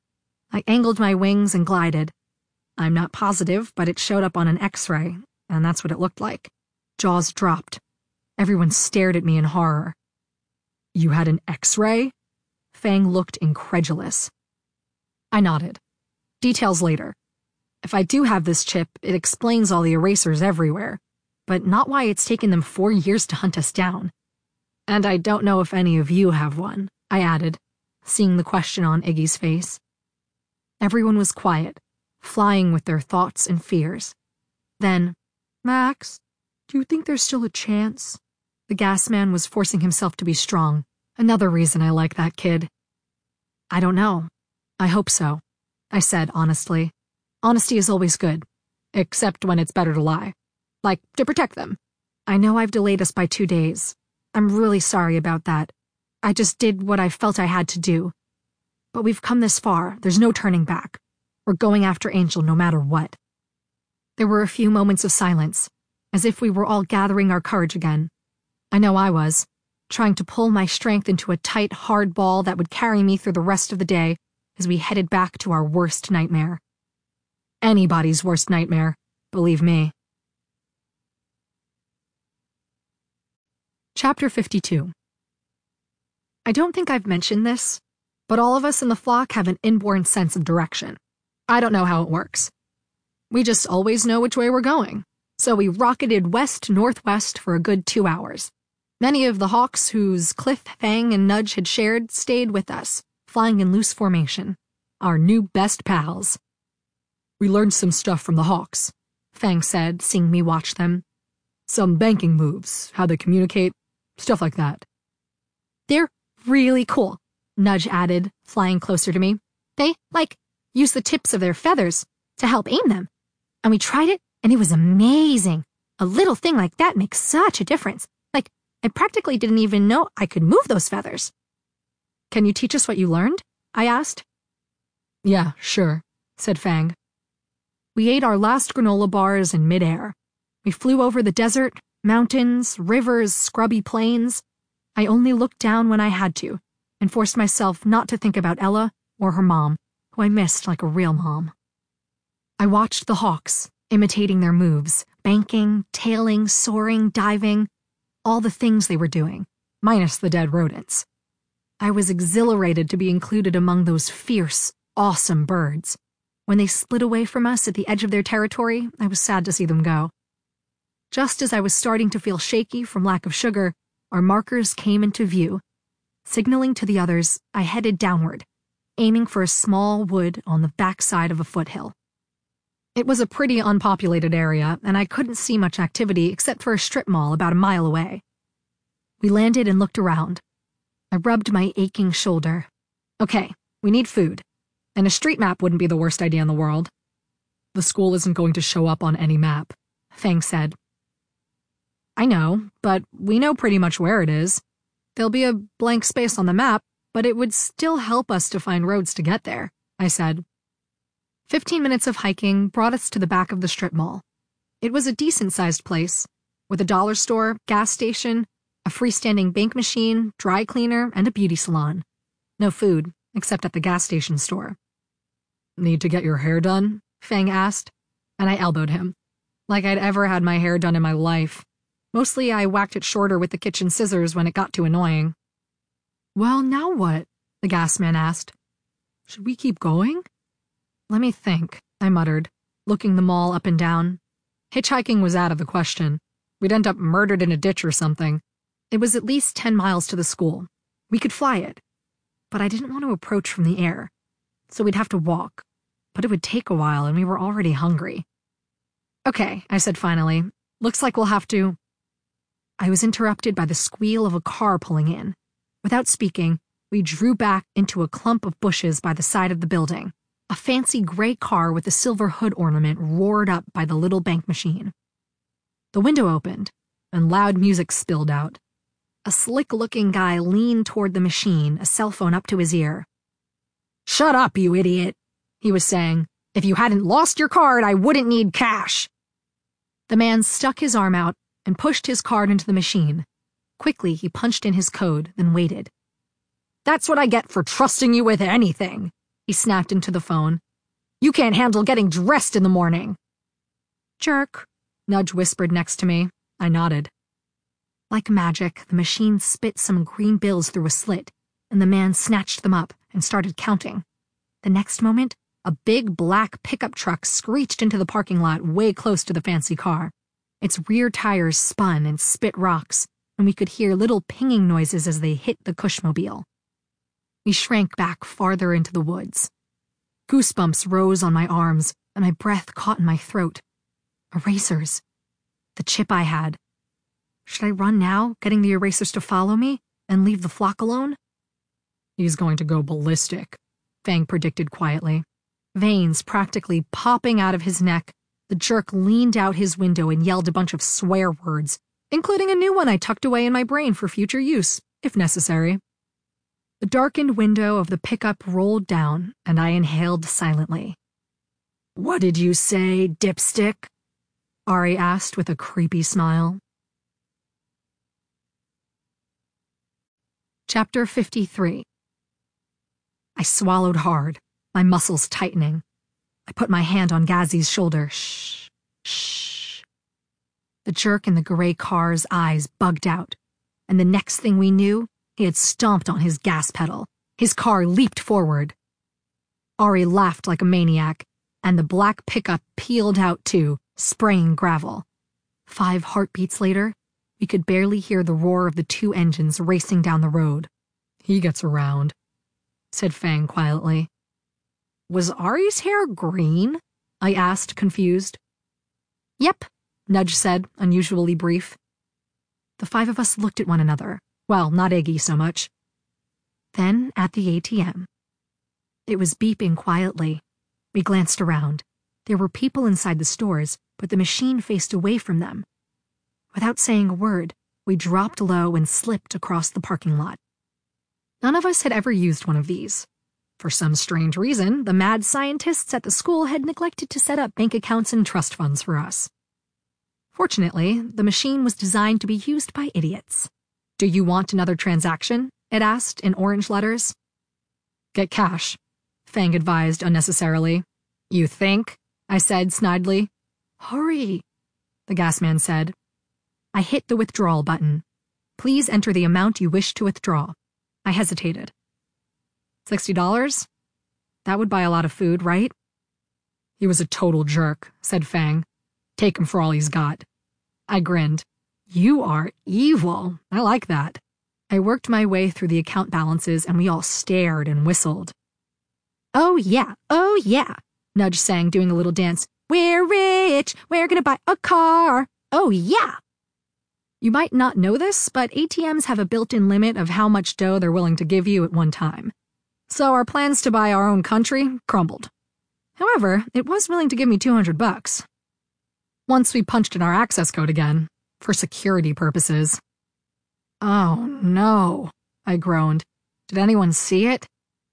A: I angled my wings and glided. I'm not positive, but it showed up on an X-ray, and that's what it looked like. Jaws dropped. Everyone stared at me in horror. You had an X-ray? Fang looked incredulous. I nodded. Details later. If I do have this chip, it explains all the erasers everywhere, but not why it's taken them four years to hunt us down. And I don't know if any of you have one, I added, seeing the question on Iggy's face. Everyone was quiet, flying with their thoughts and fears. Then, Max, do you think there's still a chance? The gas man was forcing himself to be strong. Another reason I like that kid. I don't know. I hope so, I said honestly. Honesty is always good, except when it's better to lie. Like, to protect them. I know I've delayed us by two days. I'm really sorry about that. I just did what I felt I had to do. But we've come this far. There's no turning back. We're going after Angel no matter what. There were a few moments of silence, as if we were all gathering our courage again. I know I was, trying to pull my strength into a tight, hard ball that would carry me through the rest of the day as we headed back to our worst nightmare. Anybody's worst nightmare, believe me. Chapter fifty-two. I don't think I've mentioned this, but all of us in the flock have an inborn sense of direction. I don't know how it works. We just always know which way we're going, so we rocketed west-northwest for a good two hours. Many of the hawks whose Cliff, Fang, and Nudge had shared stayed with us, flying in loose formation, our new best pals. We learned some stuff from the hawks, Fang said, seeing me watch them. Some banking moves, how they communicate, stuff like that. They're really cool, Nudge added, flying closer to me. They, like, use the tips of their feathers to help aim them. And we tried it, and it was amazing. A little thing like that makes such a difference. Like, I practically didn't even know I could move those feathers. Can you teach us what you learned? I asked. Yeah, sure, said Fang. We ate our last granola bars in midair. We flew over the desert, mountains, rivers, scrubby plains. I only looked down when I had to, and forced myself not to think about Ella or her mom, who I missed like a real mom. I watched the hawks, imitating their moves, banking, tailing, soaring, diving, all the things they were doing, minus the dead rodents. I was exhilarated to be included among those fierce, awesome birds. When they split away from us at the edge of their territory, I was sad to see them go. Just as I was starting to feel shaky from lack of sugar, our markers came into view. Signaling to the others, I headed downward, aiming for a small wood on the backside of a foothill. It was a pretty unpopulated area, and I couldn't see much activity except for a strip mall about a mile away. We landed and looked around. I rubbed my aching shoulder. Okay, we need food, and a street map wouldn't be the worst idea in the world. The school isn't going to show up on any map, Fang said. I know, but we know pretty much where it is. There'll be a blank space on the map, but it would still help us to find roads to get there, I said. Fifteen minutes of hiking brought us to the back of the strip mall. It was a decent-sized place, with a dollar store, gas station, a freestanding bank machine, dry cleaner, and a beauty salon. No food, except at the gas station store. Need to get your hair done? Fang asked, and I elbowed him. Like I'd ever had my hair done in my life. Mostly I whacked it shorter with the kitchen scissors when it got too annoying. Well, now what? The gas man asked. Should we keep going? Let me think, I muttered, looking the mall up and down. Hitchhiking was out of the question. We'd end up murdered in a ditch or something. It was at least ten miles to the school. We could fly it. But I didn't want to approach from the air, so we'd have to walk. But it would take a while, and we were already hungry. Okay, I said finally. Looks like we'll have to... I was interrupted by the squeal of a car pulling in. Without speaking, we drew back into a clump of bushes by the side of the building. A fancy gray car with a silver hood ornament roared up by the little bank machine. The window opened, and loud music spilled out. A slick-looking guy leaned toward the machine, a cell phone up to his ear. Shut up, you idiot, he was saying. If you hadn't lost your card, I wouldn't need cash. The man stuck his arm out and pushed his card into the machine. Quickly, he punched in his code, then waited. That's what I get for trusting you with anything, he snapped into the phone. You can't handle getting dressed in the morning. Jerk, Nudge whispered next to me. I nodded. Like magic, the machine spit some green bills through a slit, and the man snatched them up and started counting. The next moment, a big black pickup truck screeched into the parking lot way close to the fancy car. Its rear tires spun and spit rocks, and we could hear little pinging noises as they hit the Cushmobile. We shrank back farther into the woods. Goosebumps rose on my arms, and my breath caught in my throat. Erasers. The chip I had. Should I run now, getting the erasers to follow me, and leave the flock alone? He's going to go ballistic, Fang predicted quietly. Veins practically popping out of his neck, the jerk leaned out his window and yelled a bunch of swear words, including a new one I tucked away in my brain for future use, if necessary. The darkened window of the pickup rolled down, and I inhaled silently. What did you say, dipstick? Ari asked with a creepy smile. Chapter fifty-three. I swallowed hard, my muscles tightening. I put my hand on Gazzy's shoulder. Shh, shh. The jerk in the gray car's eyes bugged out, and the next thing we knew, he had stomped on his gas pedal. His car leaped forward. Ari laughed like a maniac, and the black pickup peeled out too, spraying gravel. Five heartbeats later, we could barely hear the roar of the two engines racing down the road. He gets around, said Fang quietly. Was Ari's hair green? I asked, confused. Yep, Nudge said, unusually brief. The five of us looked at one another. Well, not Iggy so much. Then, at the A T M. It was beeping quietly. We glanced around. There were people inside the stores, but the machine faced away from them. Without saying a word, we dropped low and slipped across the parking lot. None of us had ever used one of these. For some strange reason, the mad scientists at the school had neglected to set up bank accounts and trust funds for us. Fortunately, the machine was designed to be used by idiots. Do you want another transaction? It asked in orange letters. Get cash, Fang advised unnecessarily. You think? I said snidely. Hurry, the gas man said. I hit the withdrawal button, Please enter the amount you wish to withdraw. I hesitated. Sixty dollars? That would buy a lot of food, right? He was a total jerk, said Fang. Take him for all he's got. I grinned. You are evil. I like that. I worked my way through the account balances and we all stared and whistled. Oh yeah, oh yeah, Nudge sang, doing a little dance. We're rich, we're gonna buy a car. Oh yeah. You might not know this, but A T Ms have a built-in limit of how much dough they're willing to give you at one time. So our plans to buy our own country crumbled. However, it was willing to give me two hundred bucks. Once we punched in our access code again, for security purposes. Oh no, I groaned. Did anyone see it?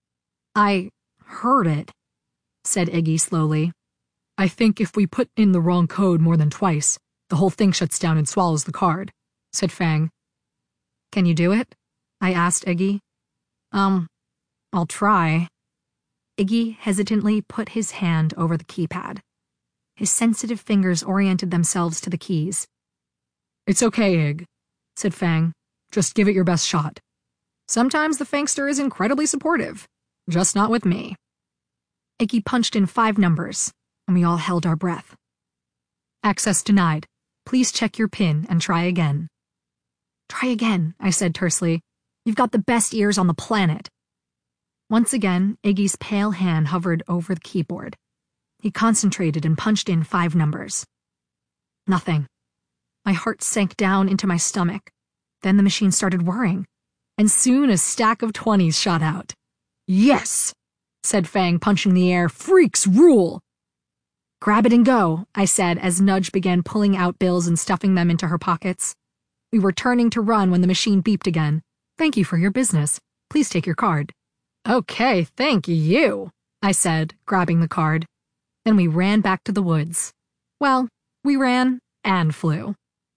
A: I heard it, said Iggy slowly. I think if we put in the wrong code more than twice, the whole thing shuts down and swallows the card, said Fang. Can you do it? I asked Iggy. Um, I'll try. Iggy hesitantly put his hand over the keypad. His sensitive fingers oriented themselves to the keys. It's okay, Ig, said Fang. Just give it your best shot. Sometimes the Fangster is incredibly supportive, just not with me. Iggy punched in five numbers, and we all held our breath. Access denied. Please check your PIN and try again. Try again, I said tersely. You've got the best ears on the planet. Once again, Iggy's pale hand hovered over the keyboard. He concentrated and punched in five numbers. Nothing. My heart sank down into my stomach. Then the machine started whirring, and soon a stack of twenties shot out. Yes, said Fang, punching the air. Freaks rule. Grab it and go, I said as Nudge began pulling out bills and stuffing them into her pockets. We were turning to run when the machine beeped again. Thank you for your business. Please take your card. Okay, thank you, I said, grabbing the card. Then we ran back to the woods. Well, we ran and flew.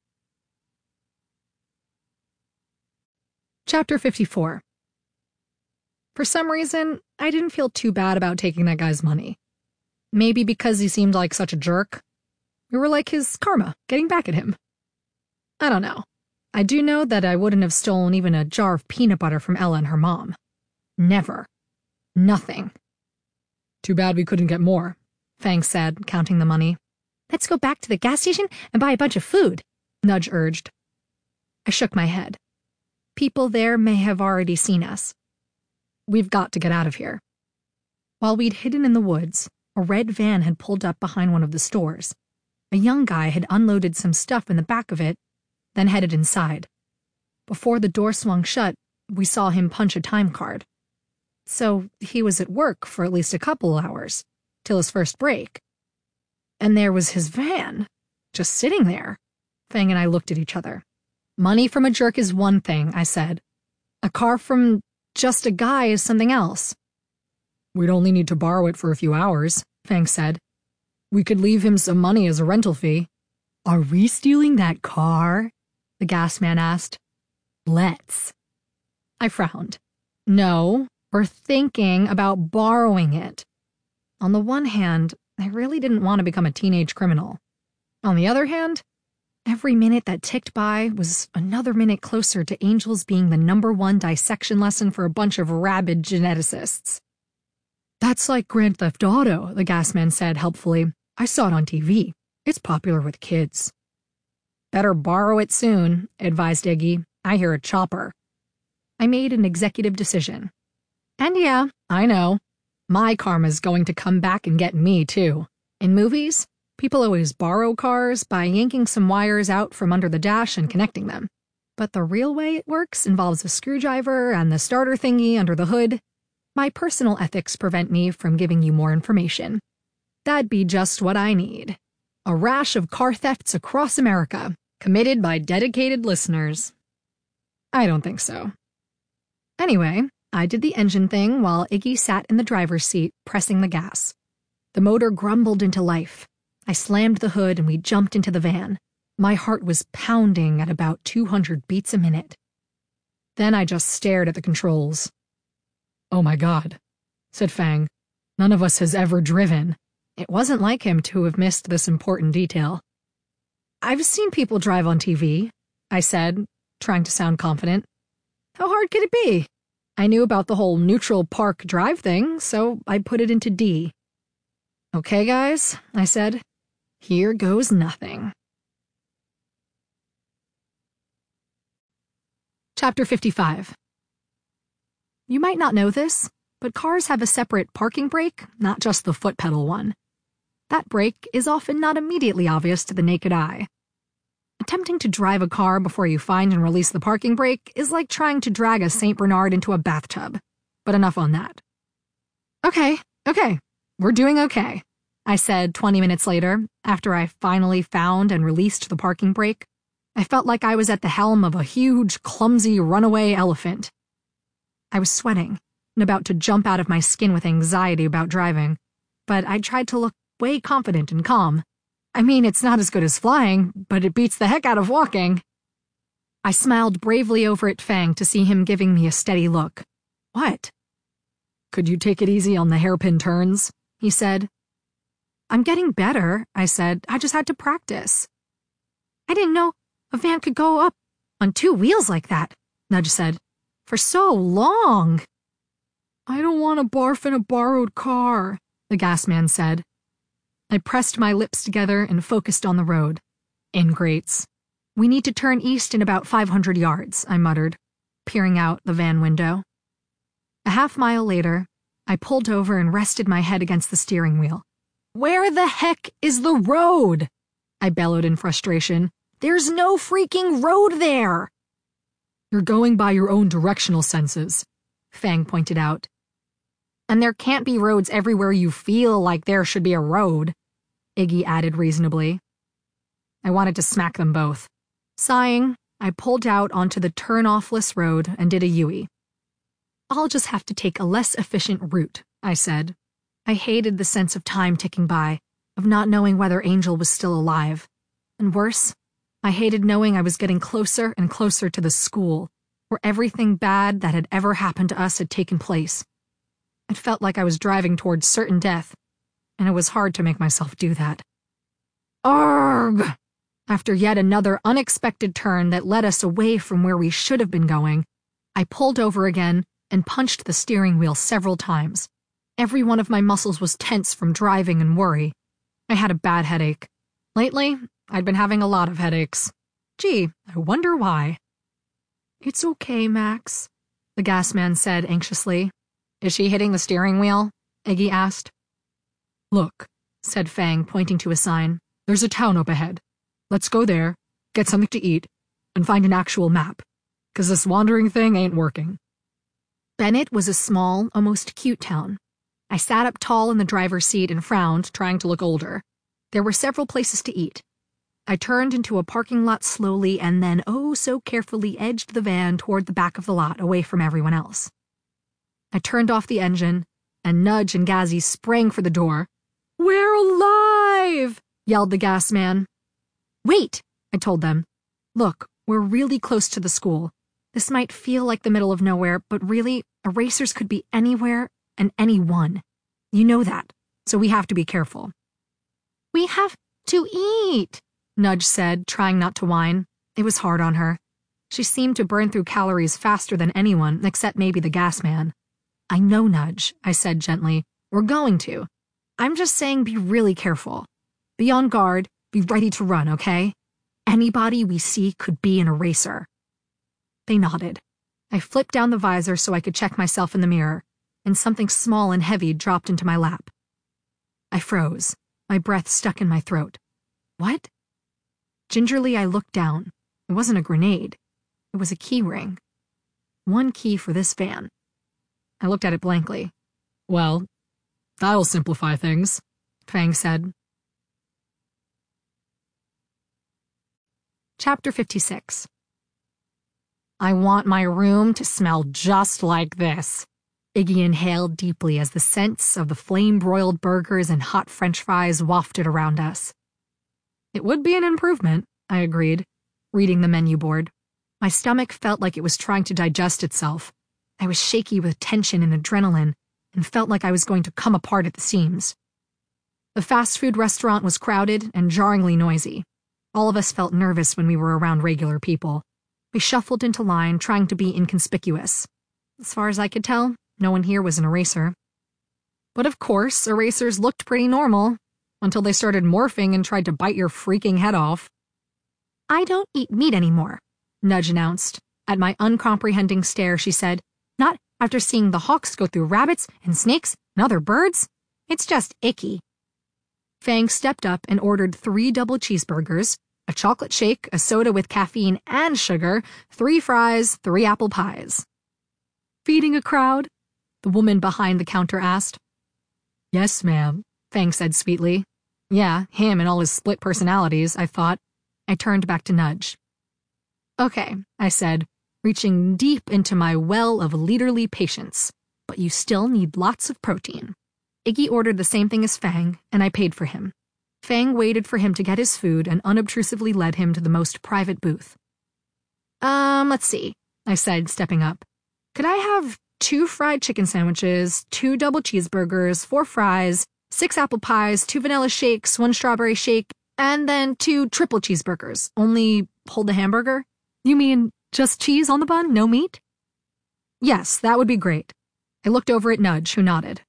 A: Chapter fifty-four. For some reason, I didn't feel too bad about taking that guy's money. Maybe because he seemed like such a jerk. We were like his karma, getting back at him. I don't know. I do know that I wouldn't have stolen even a jar of peanut butter from Ella and her mom. Never. Nothing. Too bad we couldn't get more, Fang said, counting the money. Let's go back to the gas station and buy a bunch of food, Nudge urged. I shook my head. People there may have already seen us. We've got to get out of here. While we'd hidden in the woods, a red van had pulled up behind one of the stores. A young guy had unloaded some stuff in the back of it, then headed inside. Before the door swung shut, we saw him punch a time card. So he was at work for at least a couple hours, till his first break. And there was his van, just sitting there. Fang and I looked at each other. Money from a jerk is one thing, I said. A car from just a guy is something else. We'd only need to borrow it for a few hours, Fang said. We could leave him some money as a rental fee. Are we stealing that car? The gas man asked. Let's. I frowned. No, we're thinking about borrowing it. On the one hand, I really didn't want to become a teenage criminal. On the other hand, every minute that ticked by was another minute closer to Angels being the number one dissection lesson for a bunch of rabid geneticists. That's like Grand Theft Auto, the gas man said helpfully. I saw it on T V. It's popular with kids. Better borrow it soon, advised Iggy. I hear a chopper. I made an executive decision. And yeah, I know. My karma's going to come back and get me, too. In movies, people always borrow cars by yanking some wires out from under the dash and connecting them. But the real way it works involves a screwdriver and the starter thingy under the hood. My personal ethics prevent me from giving you more information. That'd be just what I need. A rash of car thefts across America, committed by dedicated listeners. I don't think so. Anyway, I did the engine thing while Iggy sat in the driver's seat, pressing the gas. The motor grumbled into life. I slammed the hood and we jumped into the van. My heart was pounding at about two hundred beats a minute. Then I just stared at the controls. Oh my God, said Fang. None of us has ever driven. It wasn't like him to have missed this important detail. I've seen people drive on T V, I said, trying to sound confident. How hard could it be? I knew about the whole neutral park drive thing, so I put it into D. Okay, guys, I said. Here goes nothing. Chapter fifty-five. You might not know this, but cars have a separate parking brake, not just the foot pedal one. That brake is often not immediately obvious to the naked eye. Attempting to drive a car before you find and release the parking brake is like trying to drag a Saint Bernard into a bathtub. But enough on that. Okay, okay, we're doing okay, I said twenty minutes later, after I finally found and released the parking brake. I felt like I was at the helm of a huge, clumsy, runaway elephant. I was sweating and about to jump out of my skin with anxiety about driving, but I tried to look way confident and calm. I mean, it's not as good as flying, but it beats the heck out of walking. I smiled bravely over at Fang to see him giving me a steady look. What? Could you take it easy on the hairpin turns? He said. I'm getting better, I said. I just had to practice. I didn't know a van could go up on two wheels like that, Nudge said. For so long. I don't want to barf in a borrowed car, the gas man said. I pressed my lips together and focused on the road. Ingrates. We need to turn east in about five hundred yards, I muttered, peering out the van window. A half mile later, I pulled over and rested my head against the steering wheel. Where the heck is the road? I bellowed in frustration. There's no freaking road there! You're going by your own directional senses, Fang pointed out. And there can't be roads everywhere you feel like there should be a road, Iggy added reasonably. I wanted to smack them both. Sighing, I pulled out onto the turn-offless road and did a U-E. I'll just have to take a less efficient route, I said. I hated the sense of time ticking by, of not knowing whether Angel was still alive. And worse, I hated knowing I was getting closer and closer to the school, where everything bad that had ever happened to us had taken place. It felt like I was driving towards certain death, and it was hard to make myself do that. Arrgh! After yet another unexpected turn that led us away from where we should have been going, I pulled over again and punched the steering wheel several times. Every one of my muscles was tense from driving and worry. I had a bad headache. Lately, I'd been having a lot of headaches. Gee, I wonder why. It's okay, Max, the gas man said anxiously. Is she hitting the steering wheel? Iggy asked. Look, said Fang, pointing to a sign. There's a town up ahead. Let's go there, get something to eat, and find an actual map, 'cause this wandering thing ain't working. Bennett was a small, almost cute town. I sat up tall in the driver's seat and frowned, trying to look older. There were several places to eat. I turned into a parking lot slowly and then oh so carefully edged the van toward the back of the lot, away from everyone else. I turned off the engine, and Nudge and Gazzy sprang for the door. We're alive! Yelled the gas man. Wait, I told them. Look, we're really close to the school. This might feel like the middle of nowhere, but really, erasers could be anywhere and anyone. You know that, so we have to be careful. We have to eat, Nudge said, trying not to whine. It was hard on her. She seemed to burn through calories faster than anyone, except maybe the gas man. I know, Nudge, I said gently. We're going to. I'm just saying be really careful. Be on guard, be ready to run, okay? Anybody we see could be an eraser. They nodded. I flipped down the visor so I could check myself in the mirror, and something small and heavy dropped into my lap. I froze, my breath stuck in my throat. What? Gingerly, I looked down. It wasn't a grenade. It was a key ring. One key for this van. I looked at it blankly. Well, that'll simplify things, Fang said. Chapter fifty-six. I want my room to smell just like this. Iggy inhaled deeply as the scents of the flame-broiled burgers and hot French fries wafted around us. It would be an improvement, I agreed, reading the menu board. My stomach felt like it was trying to digest itself. I was shaky with tension and adrenaline, and felt like I was going to come apart at the seams. The fast food restaurant was crowded and jarringly noisy. All of us felt nervous when we were around regular people. We shuffled into line, trying to be inconspicuous. As far as I could tell, no one here was an eraser. But of course, erasers looked pretty normal, until they started morphing and tried to bite your freaking head off. "I don't eat meat anymore," Nudge announced. At my uncomprehending stare, she said, "Not after seeing the hawks go through rabbits and snakes and other birds? It's just icky." Fang stepped up and ordered three double cheeseburgers, a chocolate shake, a soda with caffeine and sugar, three fries, three apple pies. "Feeding a crowd?" the woman behind the counter asked. "Yes, ma'am," Fang said sweetly. Yeah, him and all his split personalities, I thought. I turned back to Nudge. "Okay," I said, reaching deep into my well of leaderly patience, "but you still need lots of protein." Iggy ordered the same thing as Fang, and I paid for him. Fang waited for him to get his food and unobtrusively led him to the most private booth. Um, let's see, I said, stepping up. "Could I have two fried chicken sandwiches, two double cheeseburgers, four fries, six apple pies, two vanilla shakes, one strawberry shake, and then two triple cheeseburgers? Only hold the hamburger?" "You mean just cheese on the bun, no meat?" "Yes, that would be great." I looked over at Nudge, who nodded.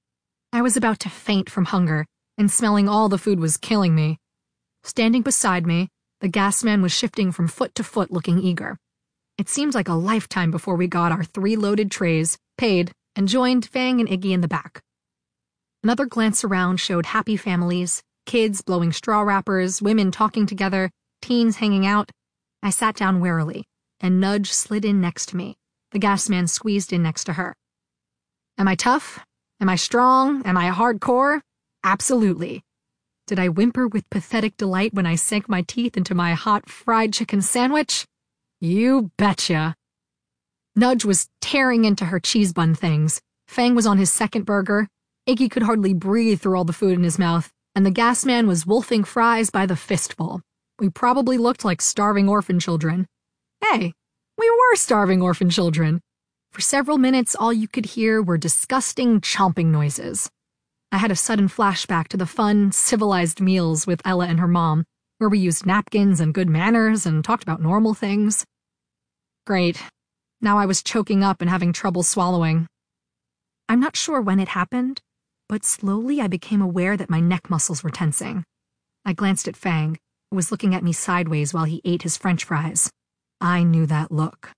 A: I was about to faint from hunger, and smelling all the food was killing me. Standing beside me, the gas man was shifting from foot to foot, looking eager. It seemed like a lifetime before we got our three loaded trays, paid, and joined Fang and Iggy in the back. Another glance around showed happy families, kids blowing straw wrappers, women talking together, teens hanging out. I sat down warily, and Nudge slid in next to me. The gas man squeezed in next to her. Am I tough? Am I strong? Am I hardcore? Absolutely. Did I whimper with pathetic delight when I sank my teeth into my hot fried chicken sandwich? You betcha. Nudge was tearing into her cheese bun things. Fang was on his second burger. Iggy could hardly breathe through all the food in his mouth, and the gas man was wolfing fries by the fistful. We probably looked like starving orphan children. Hey, we were starving orphan children. For several minutes, all you could hear were disgusting chomping noises. I had a sudden flashback to the fun, civilized meals with Ella and her mom, where we used napkins and good manners and talked about normal things. Great. Now I was choking up and having trouble swallowing. I'm not sure when it happened, but slowly I became aware that my neck muscles were tensing. I glanced at Fang, who was looking at me sideways while he ate his French fries. I knew that look.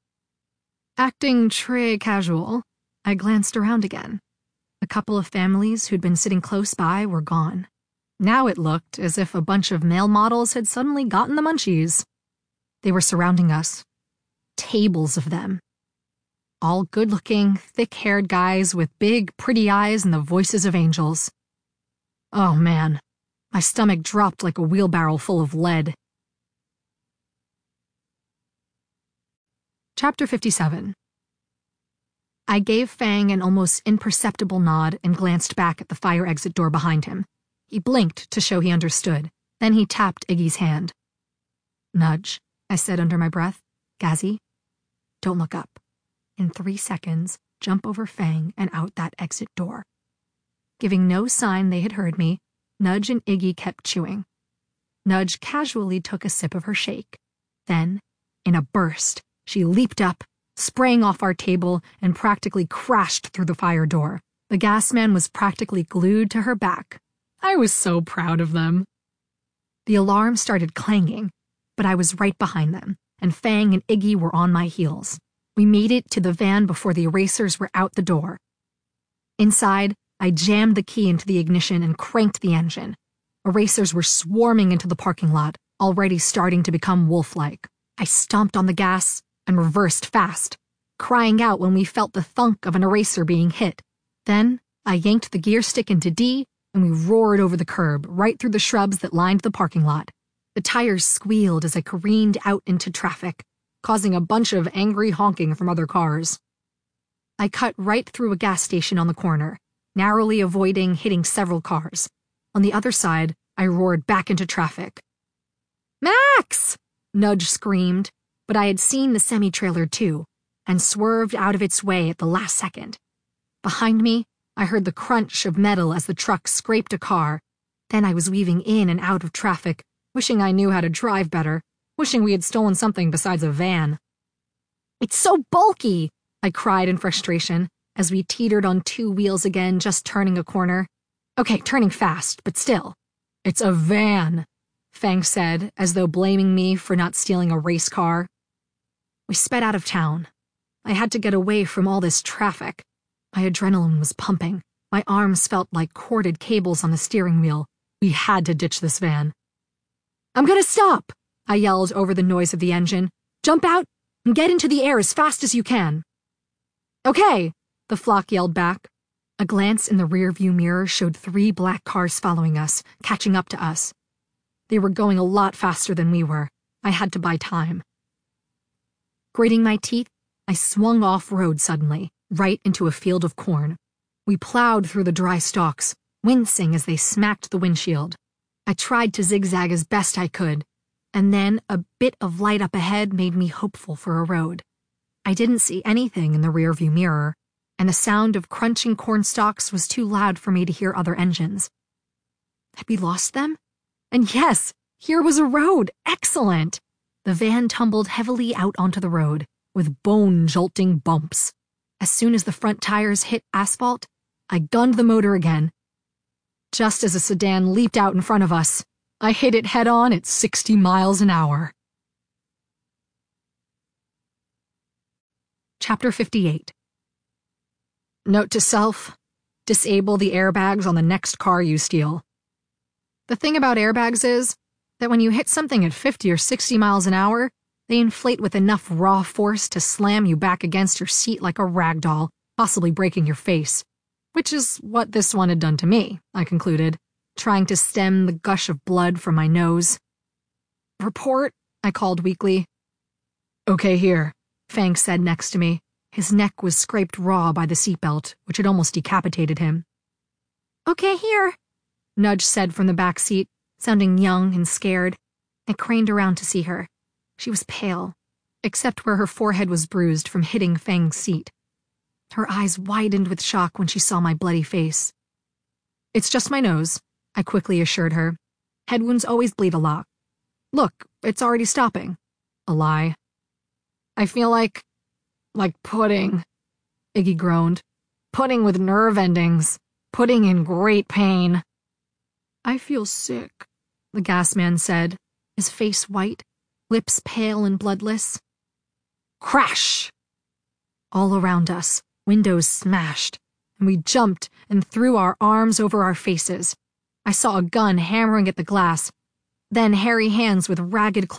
A: Acting très casual, I glanced around again. A couple of families who'd been sitting close by were gone. Now it looked as if a bunch of male models had suddenly gotten the munchies. They were surrounding us. Tables of them. All good-looking, thick-haired guys with big, pretty eyes and the voices of angels. Oh, man. My stomach dropped like a wheelbarrow full of lead. Chapter fifty-seven. I gave Fang an almost imperceptible nod and glanced back at the fire exit door behind him. He blinked to show he understood. Then he tapped Iggy's hand. "Nudge," I said under my breath. "Gazzy, don't look up. In three seconds, jump over Fang and out that exit door." Giving no sign they had heard me, Nudge and Iggy kept chewing. Nudge casually took a sip of her shake. Then, in a burst, she leaped up, sprang off our table, and practically crashed through the fire door. The gas man was practically glued to her back. I was so proud of them. The alarm started clanging, but I was right behind them, and Fang and Iggy were on my heels. We made it to the van before the erasers were out the door. Inside, I jammed the key into the ignition and cranked the engine. Erasers were swarming into the parking lot, already starting to become wolf-like. I stomped on the gas and reversed fast, crying out when we felt the thunk of an eraser being hit. Then, I yanked the gear stick into D, and we roared over the curb, right through the shrubs that lined the parking lot. The tires squealed as I careened out into traffic, causing a bunch of angry honking from other cars. I cut right through a gas station on the corner, narrowly avoiding hitting several cars. On the other side, I roared back into traffic. "Max!" Nudge screamed, but I had seen the semi-trailer too, and swerved out of its way at the last second. Behind me, I heard the crunch of metal as the truck scraped a car. Then I was weaving in and out of traffic, wishing I knew how to drive better, wishing we had stolen something besides a van. It's so bulky, I cried in frustration as we teetered on two wheels again, just turning a corner. Okay, turning fast, but still. It's a van, Fang said, as though blaming me for not stealing a race car. We sped out of town. I had to get away from all this traffic. My adrenaline was pumping. My arms felt like corded cables on the steering wheel. We had to ditch this van. I'm gonna stop, I yelled over the noise of the engine. Jump out and get into the air as fast as you can. Okay, the flock yelled back. A glance in the rearview mirror showed three black cars following us, catching up to us. They were going a lot faster than we were. I had to buy time. Grating my teeth, I swung off-road suddenly, right into a field of corn. We plowed through the dry stalks, wincing as they smacked the windshield. I tried to zigzag as best I could, and then a bit of light up ahead made me hopeful for a road. I didn't see anything in the rearview mirror, and the sound of crunching corn stalks was too loud for me to hear other engines. Had we lost them? And yes, here was a road. Excellent! The van tumbled heavily out onto the road, with bone-jolting bumps. As soon as the front tires hit asphalt, I gunned the motor again. Just as a sedan leaped out in front of us, I hit it head-on at sixty miles an hour. Chapter fifty-eight. Note to self, disable the airbags on the next car you steal. The thing about airbags is that when you hit something at fifty or sixty miles an hour, they inflate with enough raw force to slam you back against your seat like a rag doll, possibly breaking your face. Which is what this one had done to me, I concluded, trying to stem the gush of blood from my nose. Report, I called weakly. Okay, here, Fang said next to me. His neck was scraped raw by the seatbelt, which had almost decapitated him. Okay, here, Nudge said from the back seat, sounding young and scared. I craned around to see her. She was pale, except where her forehead was bruised from hitting Fang's seat. Her eyes widened with shock when she saw my bloody face. It's just my nose, I quickly assured her. Head wounds always bleed a lot. Look, it's already stopping. A lie. I feel like... like pudding, Iggy groaned. Pudding with nerve endings. Pudding in great pain. I feel sick, the gas man said, his face white, lips pale and bloodless. Crash! All around us, windows smashed, and we jumped and threw our arms over our faces. I saw a gun hammering at the glass, then hairy hands with ragged